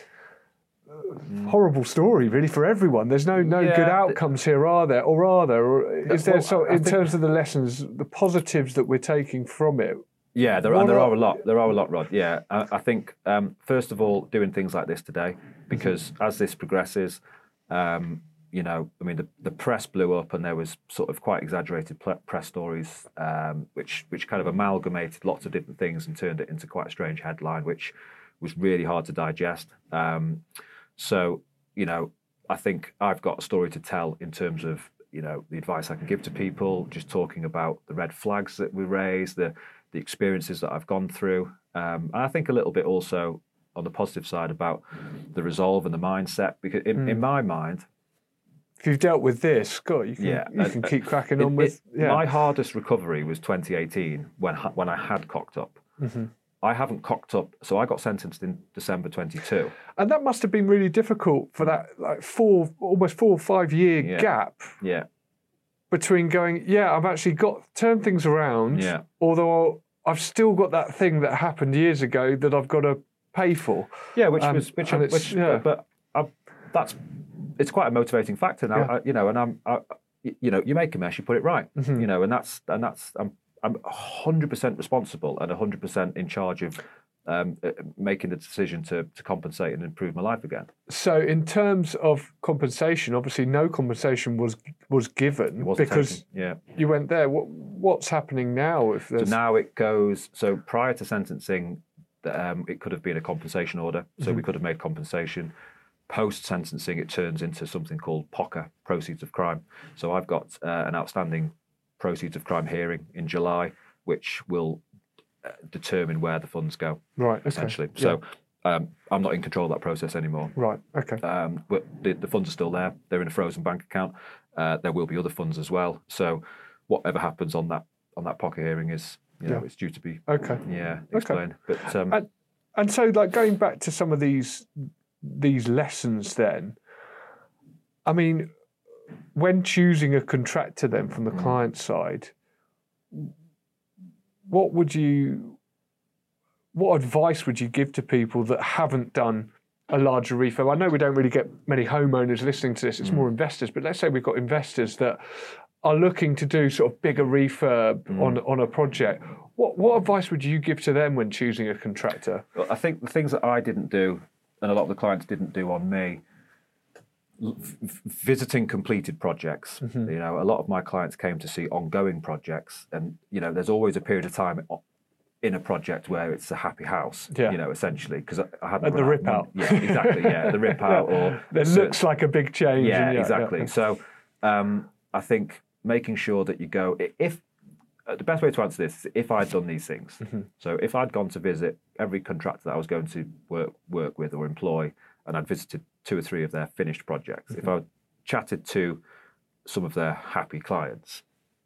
Horrible story, really, for everyone. There's no no yeah, good outcomes here, are there? Or are there? Or is there? Well, So, I in terms of the lessons, the positives that we're taking from it. Yeah, there, and there are, are a lot. There are a lot, Rod. Yeah, I, I think um, first of all, doing things like this today, because mm-hmm. as this progresses, um, you know, I mean, the, the press blew up, and there was sort of quite exaggerated press stories, um, which which kind of amalgamated lots of different things and turned it into quite a strange headline, which. was really hard to digest. Um, so, you know, I think I've got a story to tell in terms of, you know, the advice I can give to people, just talking about the red flags that we raise, the the experiences that I've gone through. Um, and I think a little bit also on the positive side about the resolve and the mindset, because in, mm. in my mind, if you've dealt with this, Scott, you can, yeah, you can uh, keep cracking it, on with. It, yeah. My hardest recovery was twenty eighteen when when I had cocked up. Mm-hmm. I haven't cocked up, so I got sentenced in December twenty-two. And that must have been really difficult for that like four, almost four or five year yeah. gap. Yeah. Between going, yeah, I've actually got turned things around. Yeah. Although I've still got that thing that happened years ago that I've got to pay for. Yeah, which um, was which, and which yeah. but I, that's it's quite a motivating factor now. Yeah. I, you know, and I'm, I, you know, you make a mess, you put it right. Mm-hmm. You know, and that's and that's I'm I'm one hundred percent responsible and one hundred percent in charge of um, making the decision to to compensate and improve my life again. So, in terms of compensation, obviously, no compensation was was given because taken. yeah. you went there. What what's happening now? If there's... So now it goes. So prior to sentencing, um, it could have been a compensation order. So mm-hmm. we could have made compensation. Post sentencing, it turns into something called P O C A, proceeds of crime. So I've got uh, an outstanding proceeds of crime hearing in July, which will uh, determine where the funds go. Right. Okay. Essentially. Yeah. So um, I'm not in control of that process anymore. Right. Okay. Um, but the, the funds are still there. They're in a frozen bank account. Uh, there will be other funds as well. So whatever happens on that on that P O C A hearing is, you know, yeah. it's due to be. Okay. Yeah. Explained. Okay. But um, and, and so, like going back to some of these. these lessons then, I mean, when choosing a contractor then from the mm. client side, what would you, what advice would you give to people that haven't done a larger refurb? I know we don't really get many homeowners listening to this, it's mm. more investors, but let's say we've got investors that are looking to do sort of bigger refurb mm. on, on a project. What, what advice would you give to them when choosing a contractor? Well, I think the things that I didn't do and a lot of the clients didn't do on me, v- visiting completed projects. Mm-hmm. You know, a lot of my clients came to see ongoing projects, and you know, there's always a period of time in a project where it's a happy house. Yeah. You know, essentially, because I, I had at the rip out. Yeah, exactly. Yeah, the rip out, or it looks like a big change. Yeah, and yeah exactly. Yeah. So, um, I think making sure that you go if. Uh, the best way to answer this is if I'd done these things. Mm-hmm. So if I'd gone to visit every contractor that I was going to work work with or employ, and I'd visited two or three of their finished projects, mm-hmm. if I'd chatted to some of their happy clients,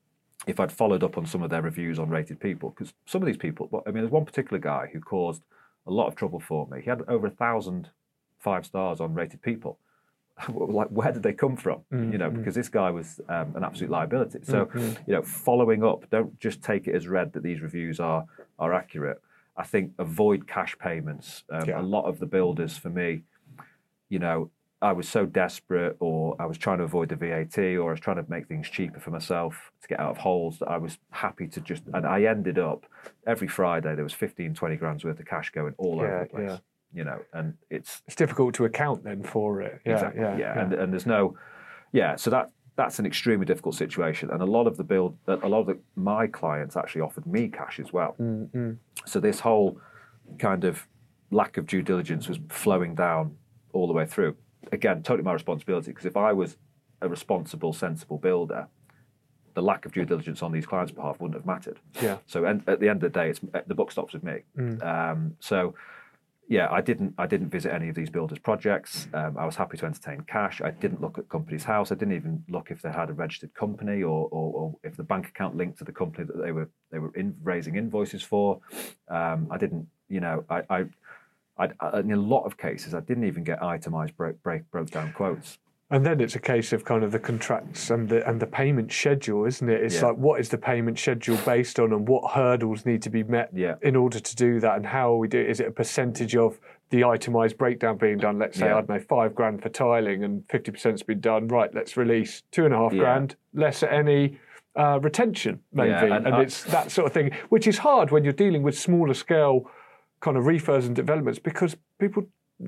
if I'd followed up on some of their reviews on Rated People, because some of these people, I mean, there's one particular guy who caused a lot of trouble for me. He had over a thousand five stars on Rated People. Like, where did they come from? Mm-hmm. You know, because this guy was um, an absolute liability. So, mm-hmm. you know, following up, don't just take it as read that these reviews are are accurate. I think avoid cash payments. Um, yeah. A lot of the builders, for me, you know, I was so desperate, or I was trying to avoid the V A T, or I was trying to make things cheaper for myself to get out of holes, that I was happy to just, and I ended up every Friday there was fifteen, twenty grand's worth of cash going all yeah, over the place. Yeah. You know, and it's it's difficult to account then for it. Yeah, exactly. Yeah, yeah, yeah. And, and there's no, yeah. So that that's an extremely difficult situation. And a lot of the build, a lot of the, my clients actually offered me cash as well. Mm-hmm. So this whole kind of lack of due diligence was flowing down all the way through. Again, totally my responsibility, because if I was a responsible, sensible builder, the lack of due diligence on these clients' behalf wouldn't have mattered. Yeah. So and at the end of the day, it's the buck stops with me. Mm. Um, so. Yeah, I didn't. I didn't visit any of these builders' projects. Um, I was happy to entertain cash. I didn't look at company's house. I didn't even look if they had a registered company, or, or, or if the bank account linked to the company that they were they were in, raising invoices for. Um, I didn't. You know, I, I, I, I, in a lot of cases, I didn't even get itemised break, break broke down quotes. And then it's a case of kind of the contracts and the and the payment schedule, isn't it? It's yeah. like, what is the payment schedule based on, and what hurdles need to be met yeah. in order to do that, and how are we do it? Is it a percentage of the itemised breakdown being done? Let's say, yeah. I don't know, five grand for tiling and fifty percent's been done. Right, let's release two and a half yeah. grand, less any uh, retention, maybe. Yeah, and and I, it's that sort of thing, which is hard when you're dealing with smaller scale kind of refurbs and developments, because people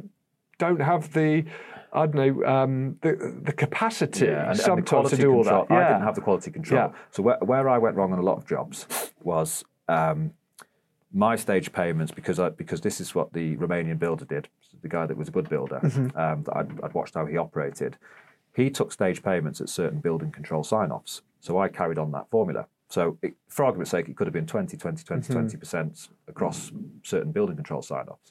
don't have the... I don't know, um, the the capacity yeah, and, sometimes and to do control. all that. Yeah. I didn't have the quality control. Yeah. So where, where I went wrong on a lot of jobs was um, my stage payments, because I, because this is what the Romanian builder did, the guy that was a good builder, mm-hmm. um, that I'd, I'd watched how he operated. He took stage payments at certain building control sign-offs. So I carried on that formula. So it, for argument's sake, it could have been twenty, twenty, twenty, mm-hmm. twenty percent across certain building control sign-offs.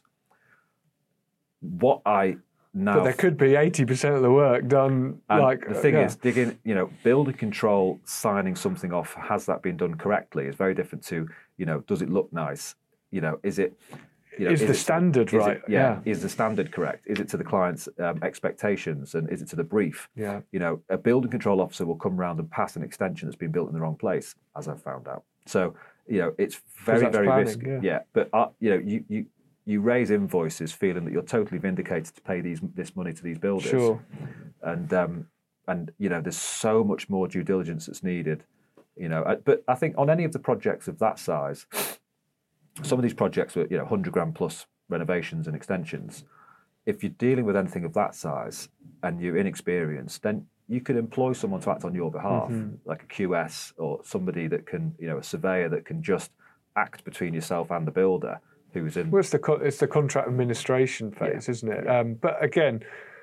What I now... But there could be eighty percent of the work done and like... The thing yeah. is, digging, you know, building control, signing something off, has that been done correctly? Is very different to, you know, does it look nice? You know, is it... You know, is, is the it, standard is right? It, yeah, yeah. Is the standard correct? Is it to the client's um, expectations, and is it to the brief? Yeah. You know, a building control officer will come around and pass an extension that's been built in the wrong place, as I've found out. So, you know, it's very, very planning, risky. Yeah. yeah. But, uh, you know, you, you, you raise invoices feeling that you're totally vindicated to pay these this money to these builders. Sure. And, um, and you know, there's so much more due diligence that's needed. You know, but I think on any of the projects of that size, some of these projects were, you know, one hundred grand plus renovations and extensions. If you're dealing with anything of that size and you're inexperienced, then you could employ someone to act on your behalf, mm-hmm. like a Q S or somebody that can, you know, a surveyor that can just act between yourself and the builder who's in... Well, it's the, co- it's the contract administration phase, yeah. isn't it? Um, but again,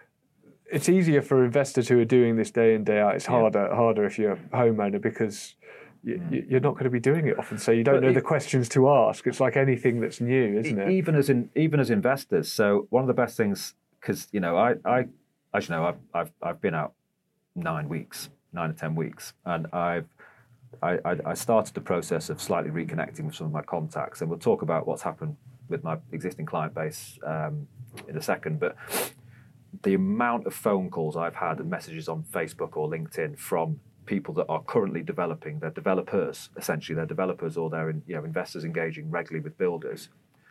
it's easier for investors who are doing this day in, day out. It's harder, yeah. harder if you're a homeowner because... You're not going to be doing it often, so you don't but know it, the questions to ask. It's like anything that's new, isn't it? Even as in, even as investors. So one of the best things, because you know, I, I, as you know, I've, I've, I've been out nine weeks, nine or ten weeks, and I've, I, I, I started the process of slightly reconnecting with some of my contacts, and we'll talk about what's happened with my existing client base um, in a second. But the amount of phone calls I've had and messages on Facebook or LinkedIn from people that are currently developing, they're developers, essentially, they're developers or they're in, you know, investors engaging regularly with builders,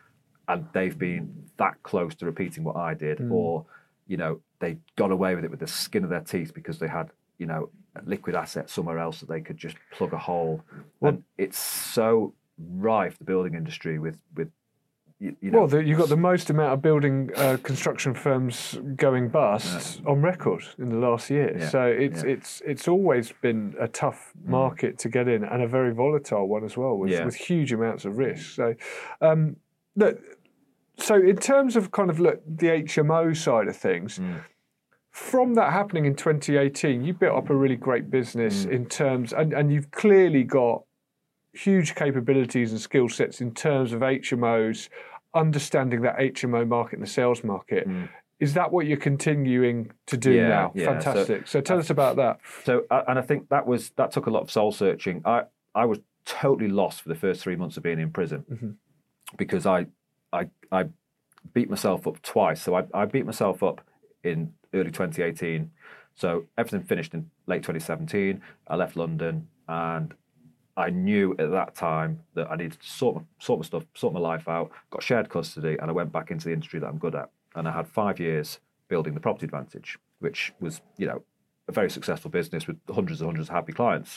and they've been that close to repeating what I did, mm. or, you know, they got away with it with the skin of their teeth because they had, you know, liquid assets somewhere else that they could just plug a hole. Well, and it's so rife, the building industry, with, with You, you know, well, the, you've got the most amount of building uh, construction firms going bust yeah. on record in the last year. Yeah. So it's yeah. it's it's always been a tough market mm. to get in, and a very volatile one as well, with, yeah. with huge amounts of risk. So, um, look, so in terms of kind of look the H M O side of things. Mm. From that happening in twenty eighteen, you built up a really great business mm. in terms, and, and you've clearly got huge capabilities and skill sets in terms of H M Os, understanding that H M O market and the sales market. Mm. Is that what you're continuing to do yeah, now? Yeah. Fantastic. So, so tell uh, us about that. So, uh, and I think that was that took a lot of soul searching. I, I was totally lost for the first three months of being in prison mm-hmm. because I, I I beat myself up twice. So I, I beat myself up in early twenty eighteen. So everything finished in late twenty seventeen. I left London, and I knew at that time that I needed to sort my, sort my stuff, sort my life out, got shared custody, and I went back into the industry that I'm good at. And I had five years building the Property Advantage, which was, you know, a very successful business with hundreds and hundreds of happy clients.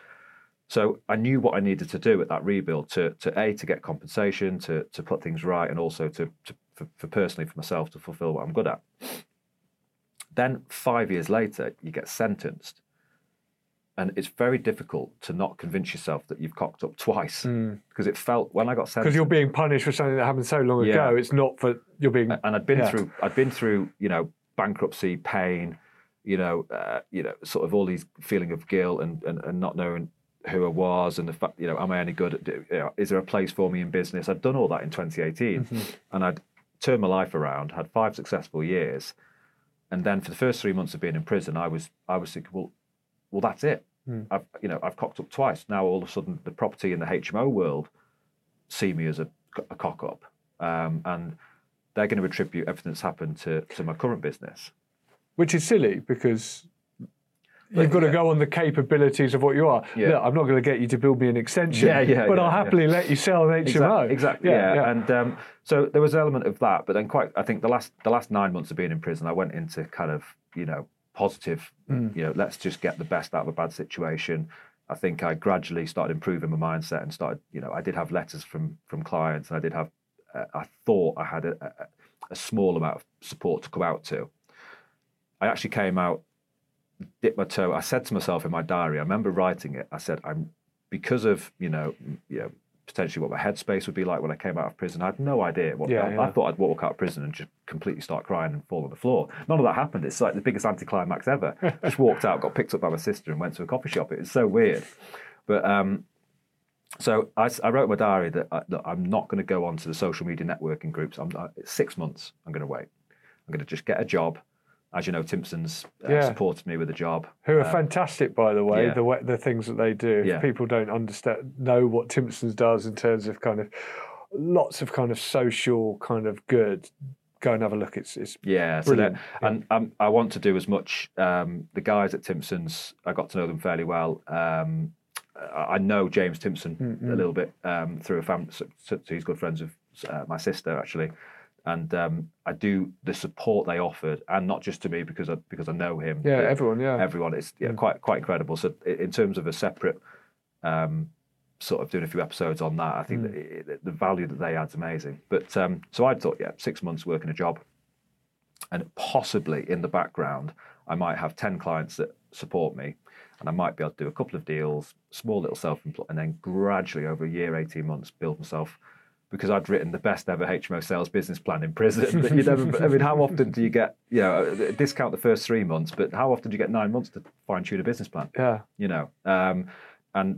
So I knew what I needed to do at that rebuild to, to A, to get compensation, to to put things right, and also to, to for, for personally, for myself, to fulfill what I'm good at. Then five years later, you get sentenced. And it's very difficult to not convince yourself that you've cocked up twice, mm. because it felt when I got sentenced, because you're being punished for something that happened so long yeah. ago. It's not for you're being. And I'd been yeah. through, I'd been through, you know, bankruptcy, pain, you know, uh, you know, sort of all these feeling of guilt and, and and not knowing who I was, and the fact, you know, am I any good at? You know, is there a place for me in business? I'd done all that in twenty eighteen, mm-hmm. and I'd turned my life around, had five successful years, and then for the first three months of being in prison, I was I was thinking, well, well, that's it. Mm. I've, you know, I've cocked up twice. Now all of a sudden, the property and the H M O world see me as a, a cock up, um, and they're going to attribute everything that's happened to, to my current business, which is silly because but, you've got yeah. to go on the capabilities of what you are. Yeah. Look, I'm not going to get you to build me an extension, yeah, yeah, but yeah, I'll happily yeah. let you sell an H M O. Exactly, exactly. Yeah, yeah. yeah. And um, so there was an element of that, but then quite, I think the last the last nine months of being in prison, I went into kind of, you know, positive, mm. you know, let's just get the best out of a bad situation. I think I gradually started improving my mindset and started, you know, I did have letters from from clients, and I did have, uh, I thought I had a, a, a small amount of support to go out to. I actually came out, dipped my toe. I said to myself in my diary, I remember writing it, I said, I'm, because of, you know, you know, potentially what my headspace would be like when I came out of prison. I had no idea. What, Yeah, I, yeah. I thought I'd walk out of prison and just completely start crying and fall on the floor. None of that happened. It's like the biggest anticlimax ever. Just walked out, got picked up by my sister and went to a coffee shop. It was so weird. But um, so I, I wrote in my diary that I, look, I'm not going to go on to the social media networking groups. I'm uh, it's six months. I'm going to wait. I'm going to just get a job. As you know, Timpson's uh, Yeah. supported me with a job. Who are Um, fantastic, by the way, yeah. the way, the things that they do. If Yeah. people don't understand, know what Timpson's does in terms of kind of lots of kind of social kind of good, go and have a look. It's it's Yeah, so brilliant. that, and um, I want to do as much. Um, the guys at Timpson's, I got to know them fairly well. Um, I I know James Timpson Mm-hmm. a little bit um, through a family. So, so he's good friends with uh, my sister actually, and um, I do the support they offered, and not just to me because I because I know him. Yeah, but everyone, yeah. everyone. It's yeah, quite quite incredible. So i- in terms of a separate. Um, sort of doing a few episodes on that. I think that it, it- the value that they add's amazing. But um, so I thought, yeah, six months working a job, and possibly in the background, I might have ten clients that support me, and I might be able to do a couple of deals, small little self-employed, and then gradually over a year, eighteen months, build myself. Because I'd written the best ever H M O sales business plan in prison. But you never, I mean, how often do you get, you know, discount the first three months, but how often do you get nine months to fine tune a business plan? Yeah. You know, um, and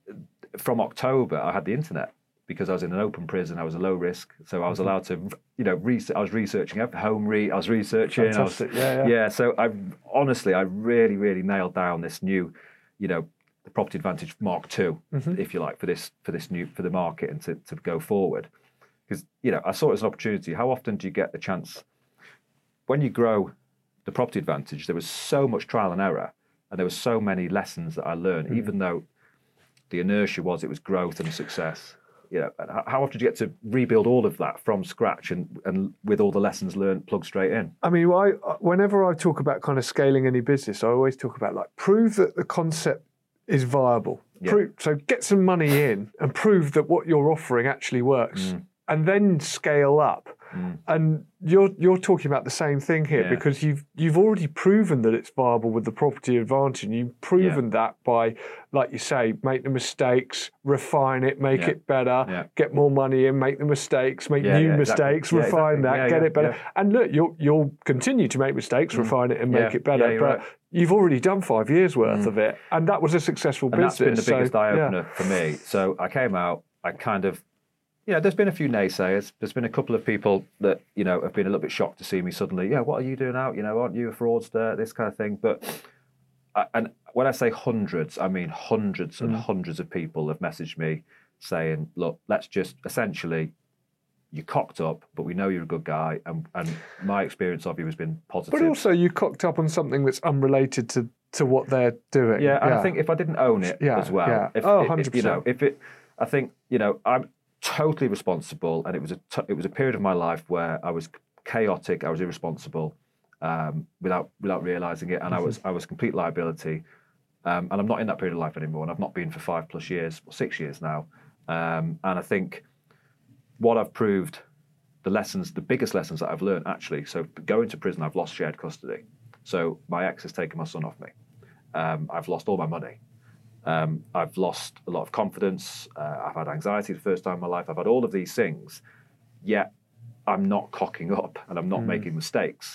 from October, I had the internet because I was in an open prison. I was a low risk, so I was allowed to, you know, research. I was researching every home read. I was researching. I was, Fantastic. Yeah, yeah. So I honestly, I really, really nailed down this new, you know, the Property Advantage Mark Two, if you like, for this for this new for the market and to, to go forward. Because you know, I saw it as an opportunity. How often do you get the chance when you grow the Property Advantage? There was so much trial and error, and there were so many lessons that I learned, even though the inertia was it was growth and success. You know, and how how often do you get to rebuild all of that from scratch and, and with all the lessons learned plugged straight in? I mean, I, whenever I talk about kind of scaling any business, I always talk about like prove that the concept is viable. Yeah. Prove, so get some money in and prove that what you're offering actually works, and then scale up. And you're you're talking about the same thing here Yeah. because you've you've already proven that it's viable with the Property Advantage. And you've proven that by, like you say, make the mistakes, refine it, make Yeah. it better, Yeah. get more money in, make the mistakes, make Yeah, new yeah, exactly. mistakes, Yeah, refine exactly. that, Yeah, get yeah, it better. yeah. And look, you'll you'll continue to make mistakes, refine it, and make Yeah. it better. Yeah, you're but right. you've already done five years worth of it, and that was a successful And business. that's been the so, biggest eye yeah. opener for me. So I came out, I kind of, you know, there's been a few naysayers. There's been a couple of people that, you know, have been a little bit shocked to see me suddenly, yeah, what are you doing out? You know, aren't you a fraudster? This kind of thing. But, I, and when I say hundreds, I mean hundreds and hundreds of people have messaged me saying, look, let's just essentially, you cocked up, but we know you're a good guy. And, and my experience of you has been positive. But also, you cocked up on something that's unrelated to, to what they're doing. Yeah, and I think if I didn't own it Yeah, as well, yeah. if, Oh, if- one hundred if, you know, percent. if it, I think you know, I'm totally responsible, and it was a t- it was a period of my life where I was chaotic, I was irresponsible, um, without without realizing it, and I was I was complete liability, um, and I'm not in that period of life anymore, and I've not been for five plus years, or six years now, um, and I think what I've proved, the lessons, the biggest lessons that I've learned actually. So going to prison, I've lost shared custody. So my ex has taken my son off me. Um, I've lost all my money. Um, I've lost a lot of confidence. Uh, I've had anxiety the first time in my life. I've had all of these things, yet I'm not cocking up and I'm not making mistakes.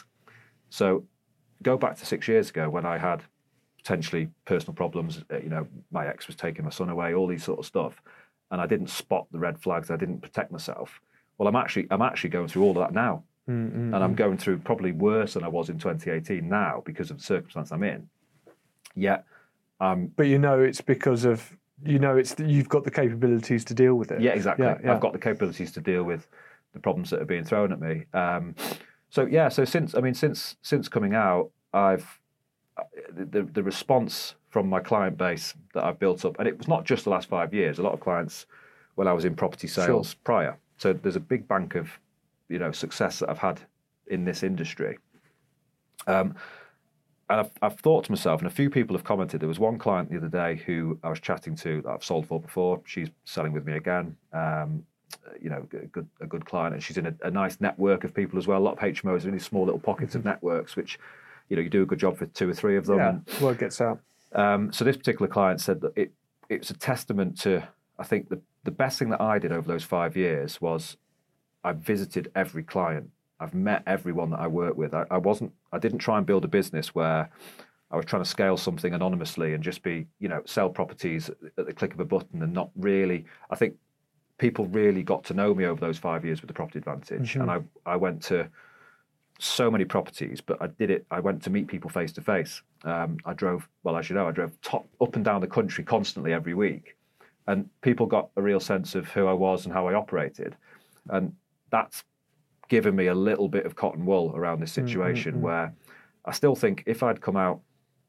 So go back to six years ago when I had potentially personal problems. uh, You know, my ex was taking my son away, all these sort of stuff, and I didn't spot the red flags. I didn't protect myself. Well, I'm actually I'm actually going through all of that now, Mm-hmm. and I'm going through probably worse than I was in twenty eighteen now because of the circumstance I'm in. Yet. Um, But you know, it's because of you know, it's you've got the capabilities to deal with it. yeah, exactly. Yeah, yeah. I've got the capabilities to deal with the problems that are being thrown at me. Um, so yeah, so since I mean, since since coming out, I've the the response from my client base that I've built up, and it was not just the last five years. A lot of clients when I was in property sales Sure. prior. So there's a big bank of you know success that I've had in this industry. Um, And I've, I've thought to myself, and a few people have commented, there was one client the other day who I was chatting to that I've sold for before. She's selling with me again. Um, you know, a good, a good client. And she's in a, a nice network of people as well. A lot of H M Os are in these small little pockets of networks, which, you know, you do a good job for two or three of them. Yeah, And, word gets out. um, so this particular client said that it it's a testament to, I think, the, the best thing that I did over those five years was I visited every client. I've met everyone that I work with. I, I wasn't, I didn't try and build a business where I was trying to scale something anonymously and just be, you know, sell properties at the click of a button and not really, I think people really got to know me over those five years with the Property Advantage. Mm-hmm. And I, I went to so many properties, but I did it, I went to meet people face to face. Um, I drove, well, as you know, I drove top, up and down the country constantly every week. And people got a real sense of who I was and how I operated. And that's given me a little bit of cotton wool around this situation mm-hmm. where I still think if I'd come out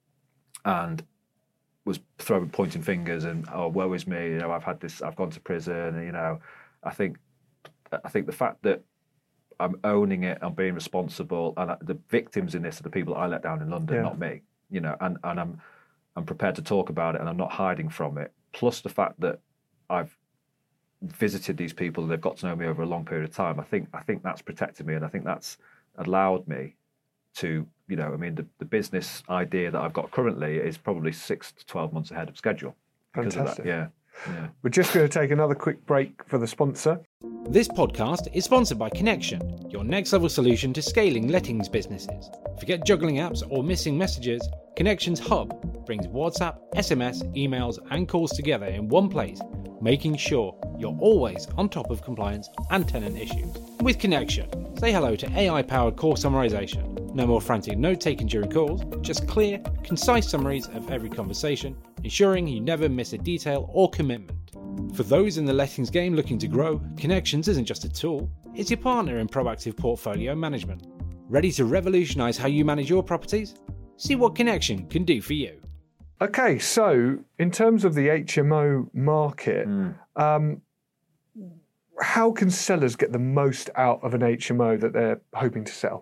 and was throwing, pointing fingers and, oh, woe is me, you know, I've had this, I've gone to prison, you know, I think, I think the fact that I'm owning it, I'm being responsible, and the victims in this are the people that I let down in London, yeah. not me, you know, and, and I'm, I'm prepared to talk about it and I'm not hiding from it. Plus the fact that I've visited these people and they've got to know me over a long period of time. I think I think that's protected me, and I think that's allowed me to, you know, I mean, the, the business idea that I've got currently is probably six to twelve months ahead of schedule. Because Fantastic. Of that. Yeah, yeah. We're just going to take another quick break for the sponsor. This podcast is sponsored by Connection, your next level solution to scaling lettings businesses. Forget juggling apps or missing messages. Connection's hub brings WhatsApp, S M S, emails, and calls together in one place, making sure you're always on top of compliance and tenant issues. With Connection, say hello to A I-powered call summarization. No more frantic note-taking during calls, just clear, concise summaries of every conversation, ensuring you never miss a detail or commitment. For those in the lettings game looking to grow, Connections isn't just a tool, it's your partner in proactive portfolio management. Ready to revolutionize how you manage your properties? See what Connection can do for you. Okay, so in terms of the H M O market, mm. um, how can sellers get the most out of an H M O that they're hoping to sell?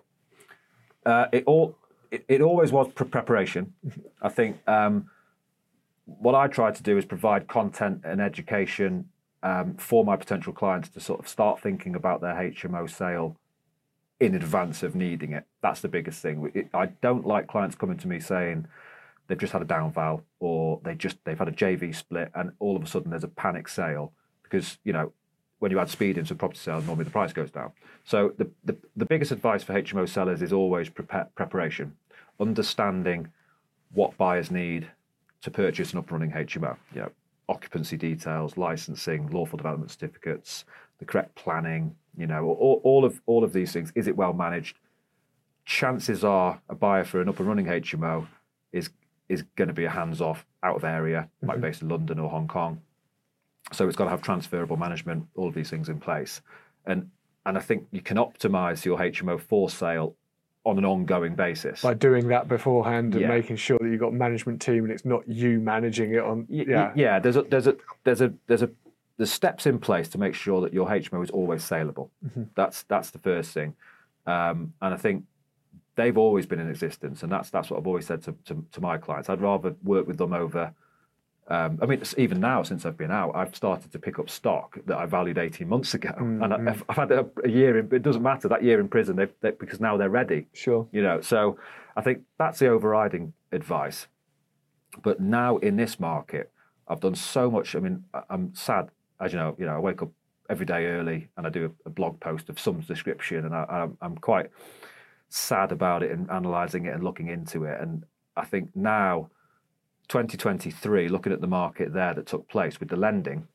Uh, it all it, it always was pre- preparation. I think um, what I try to do is provide content and education um, for my potential clients to sort of start thinking about their H M O sale in advance of needing it. That's the biggest thing. It, I don't like clients coming to me saying they've just had a down val or they just they've had a J V split and all of a sudden there's a panic sale, because, you know, when you add speed into a property sale, normally the price goes down. So the, the, the biggest advice for H M O sellers is always prepare, preparation, understanding what buyers need to purchase an up-and-running H M O. You know, occupancy details, licensing, lawful development certificates, the correct planning, you know, all, all of all of these things. Is it well managed? Chances are a buyer for an up-and-running H M O is is going to be a hands-off, out of area, mm-hmm. like based in London or Hong Kong. So it's got to have transferable management, all of these things in place. And and I think you can optimise your H M O for sale on an ongoing basis. By doing that beforehand and yeah. making sure that you've got a management team and it's not you managing it on... Y- yeah, yeah. There's a there's a there's a there's a there's steps in place to make sure that your H M O is always saleable. Mm-hmm. That's that's the first thing. Um, and I think they've always been in existence, and that's that's what I've always said to, to, to my clients. I'd rather work with them over... Um, I mean, even now, since I've been out, I've started to pick up stock that I valued eighteen months ago. Mm-hmm. And I've, I've had a, a year in, it doesn't matter, that year in prison, they've, they, because now they're ready. Sure. You know, so I think that's the overriding advice. But now in this market, I've done so much. I mean, I'm sad, as you know, you know, I wake up every day early and I do a, a blog post of some description, and I, I'm, I'm quite sad about it and analysing it and looking into it. And I think now, twenty twenty-three, looking at the market there that took place with the lending,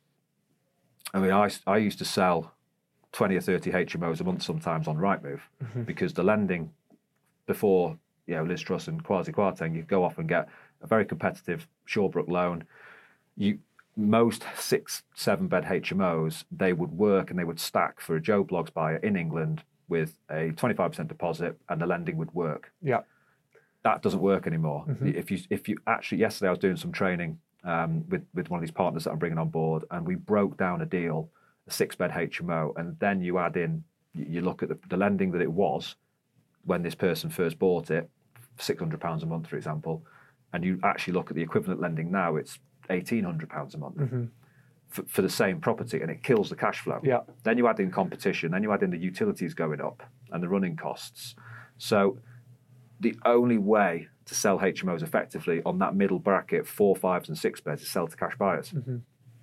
I mean, I, I used to sell twenty or thirty H M Os a month sometimes on Rightmove, mm-hmm. because the lending before, you know, Liz Truss and Kwasi Kwarteng, you go off and get a very competitive Shawbrook loan. You most six, seven bed H M Os, they would work and they would stack for a Joe Bloggs buyer in England with a twenty-five percent deposit, and the lending would work. Yeah. That doesn't work anymore. Mm-hmm. If you if you actually, yesterday I was doing some training um, with with one of these partners that I'm bringing on board, and we broke down a deal, a six bed H M O, and then you add in, you look at the, the lending that it was when this person first bought it, six hundred pounds a month, for example, and you actually look at the equivalent lending now, it's eighteen hundred pounds a month mm-hmm. for, for the same property, and it kills the cash flow. Yeah. Then you add in competition, then you add in the utilities going up and the running costs. So the only way to sell H M Os effectively on that middle bracket, four, fives and six beds, is sell to cash buyers. Mm-hmm.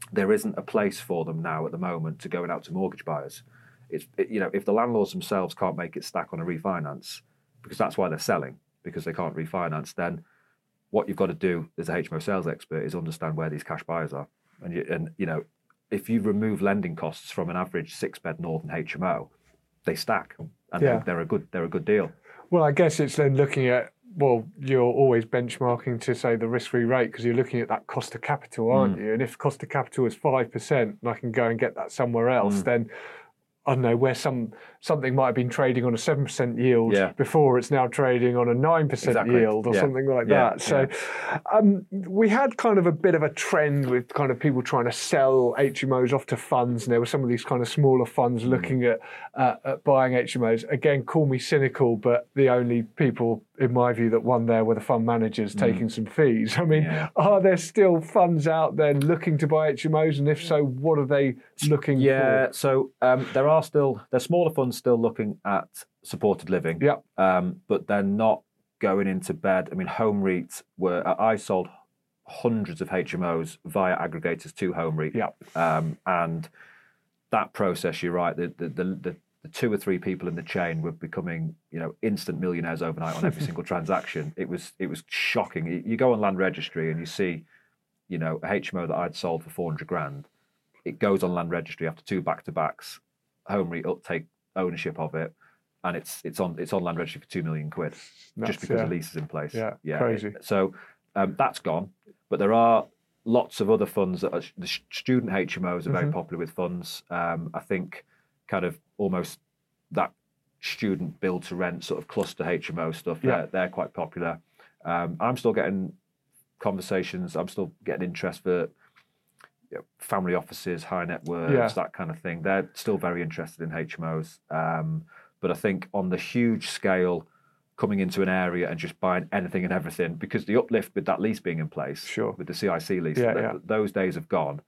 there isn't a place for them now at the moment to going out to mortgage buyers. It's it, you know, if the landlords themselves can't make it stack on a refinance, because that's why they're selling, because they can't refinance, then what you've got to do as a H M O sales expert is understand where these cash buyers are. And you, and you know, if you remove lending costs from an average six-bed northern H M O, they stack, and Yeah. they're, they're a good they're a good deal. Well, I guess it's then looking at, well, you're always benchmarking to say the risk-free rate because you're looking at that cost of capital, aren't Mm. you? And if cost of capital is five percent and I can go and get that somewhere else, Mm. then I don't know, where some something might have been trading on a seven percent yield Yeah. before, it's now trading on a nine percent Exactly. yield or Yeah. something like Yeah. that. So um, we had kind of a bit of a trend with kind of people trying to sell H M Os off to funds, and there were some of these kind of smaller funds Mm. looking at, uh, at buying H M Os. Again, call me cynical, but the only people, in my view, that won there were the fund managers taking some fees. I mean, Mm. Yeah. are there still funds out there looking to buy H M Os? And if so, what are they looking Yeah, for? so um, there are still there's smaller funds still looking at supported living. Yep. Um, but they're not going into bed. I mean, Home REIT were I sold hundreds of H M Os via aggregators to Home REIT. Yep. Um, and that process, you're right. The the, the the the two or three people in the chain were becoming, you know, instant millionaires overnight on every single transaction. It was it was shocking. You- You go on Land Registry and you see, you know, a H M O that I'd sold for four hundred grand. It goes on Land Registry after two back to backs. Home REIT will take ownership of it, and it's it's on it's on Land Registry for two million quid Nuts, just because yeah. the lease is in place. Yeah, yeah. crazy. It- so um, that's gone, but there are lots of other funds that are, the sh- student H M Os are very Mhm. popular with funds. Um, I think kind of almost that student build to rent sort of cluster H M O stuff. Yeah. They're, they're quite popular. Um, I'm still getting conversations. I'm still getting interest for you know, family offices, high net worths, Yeah. that kind of thing. They're still very interested in H M Os. Um, but I think on the huge scale, coming into an area and just buying anything and everything, because the uplift with that lease being in place, Sure. with the C I C lease, Yeah, th- yeah. those days have gone.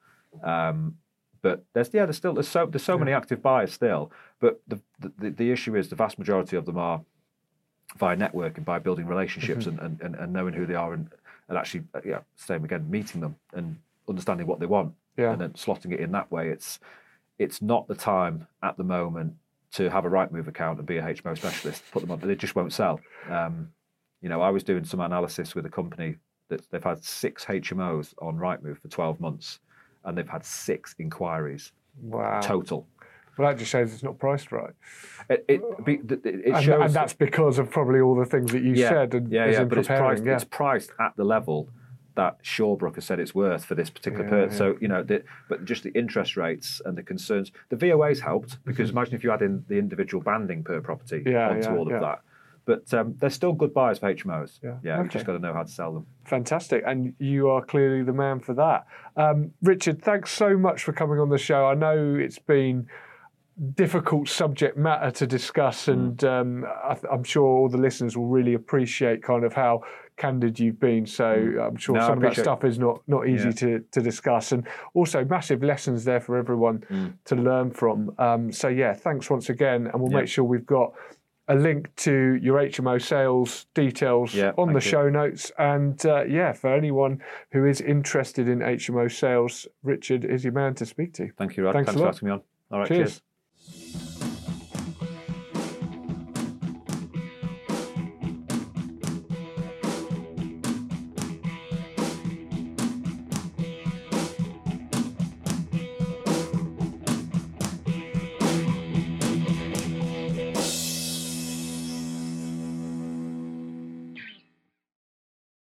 Um, but there's yeah, there's still there's so there's so many active buyers still. But the, the the issue is the vast majority of them are via networking, by building relationships Mm-hmm. and, and, and knowing who they are and, and actually uh, yeah, same again, meeting them and understanding what they want Yeah. and then slotting it in that way. It's it's not the time at the moment to have a Rightmove account and be a H M O specialist. Put them on, they just won't sell. Um, you know, I was doing some analysis with a company that they've had six H M Os on Rightmove for twelve months, and they've had six inquiries Wow. total. Well, that just shows it's not priced right. It it, be- it, it And, shows and that's because of probably all the things that you yeah, said and yeah, as yeah, in but it's preparing. priced yeah. it's priced at the level that Shawbrook has said it's worth for this particular Yeah, person. yeah. So you know, the, but just the interest rates and the concerns. The V O A's helped because imagine if you add in the individual banding per property Mm-hmm. Yeah, onto yeah, all of yeah. that. But um, they're still good buyers for H M Os. Yeah, yeah, you've okay. just got to know how to sell them. Fantastic. And you are clearly the man for that. Um, Richard, thanks so much for coming on the show. I know it's been difficult subject matter to discuss, and um, I th- I'm sure all the listeners will really appreciate kind of how candid you've been. So I'm sure No, I some of that appreciate- stuff is not, not easy Yeah. to, to discuss, and also massive lessons there for everyone Mm. to learn from. Um, so yeah, thanks once again, and we'll Yeah. make sure we've got a link to your H M O sales details Yeah, on the thank you. show notes. And uh, yeah, for anyone who is interested in H M O sales, Richard is your man to speak to. Thank you, Rod. Thanks Thanks a for lot. asking me on. All right, Cheers. cheers.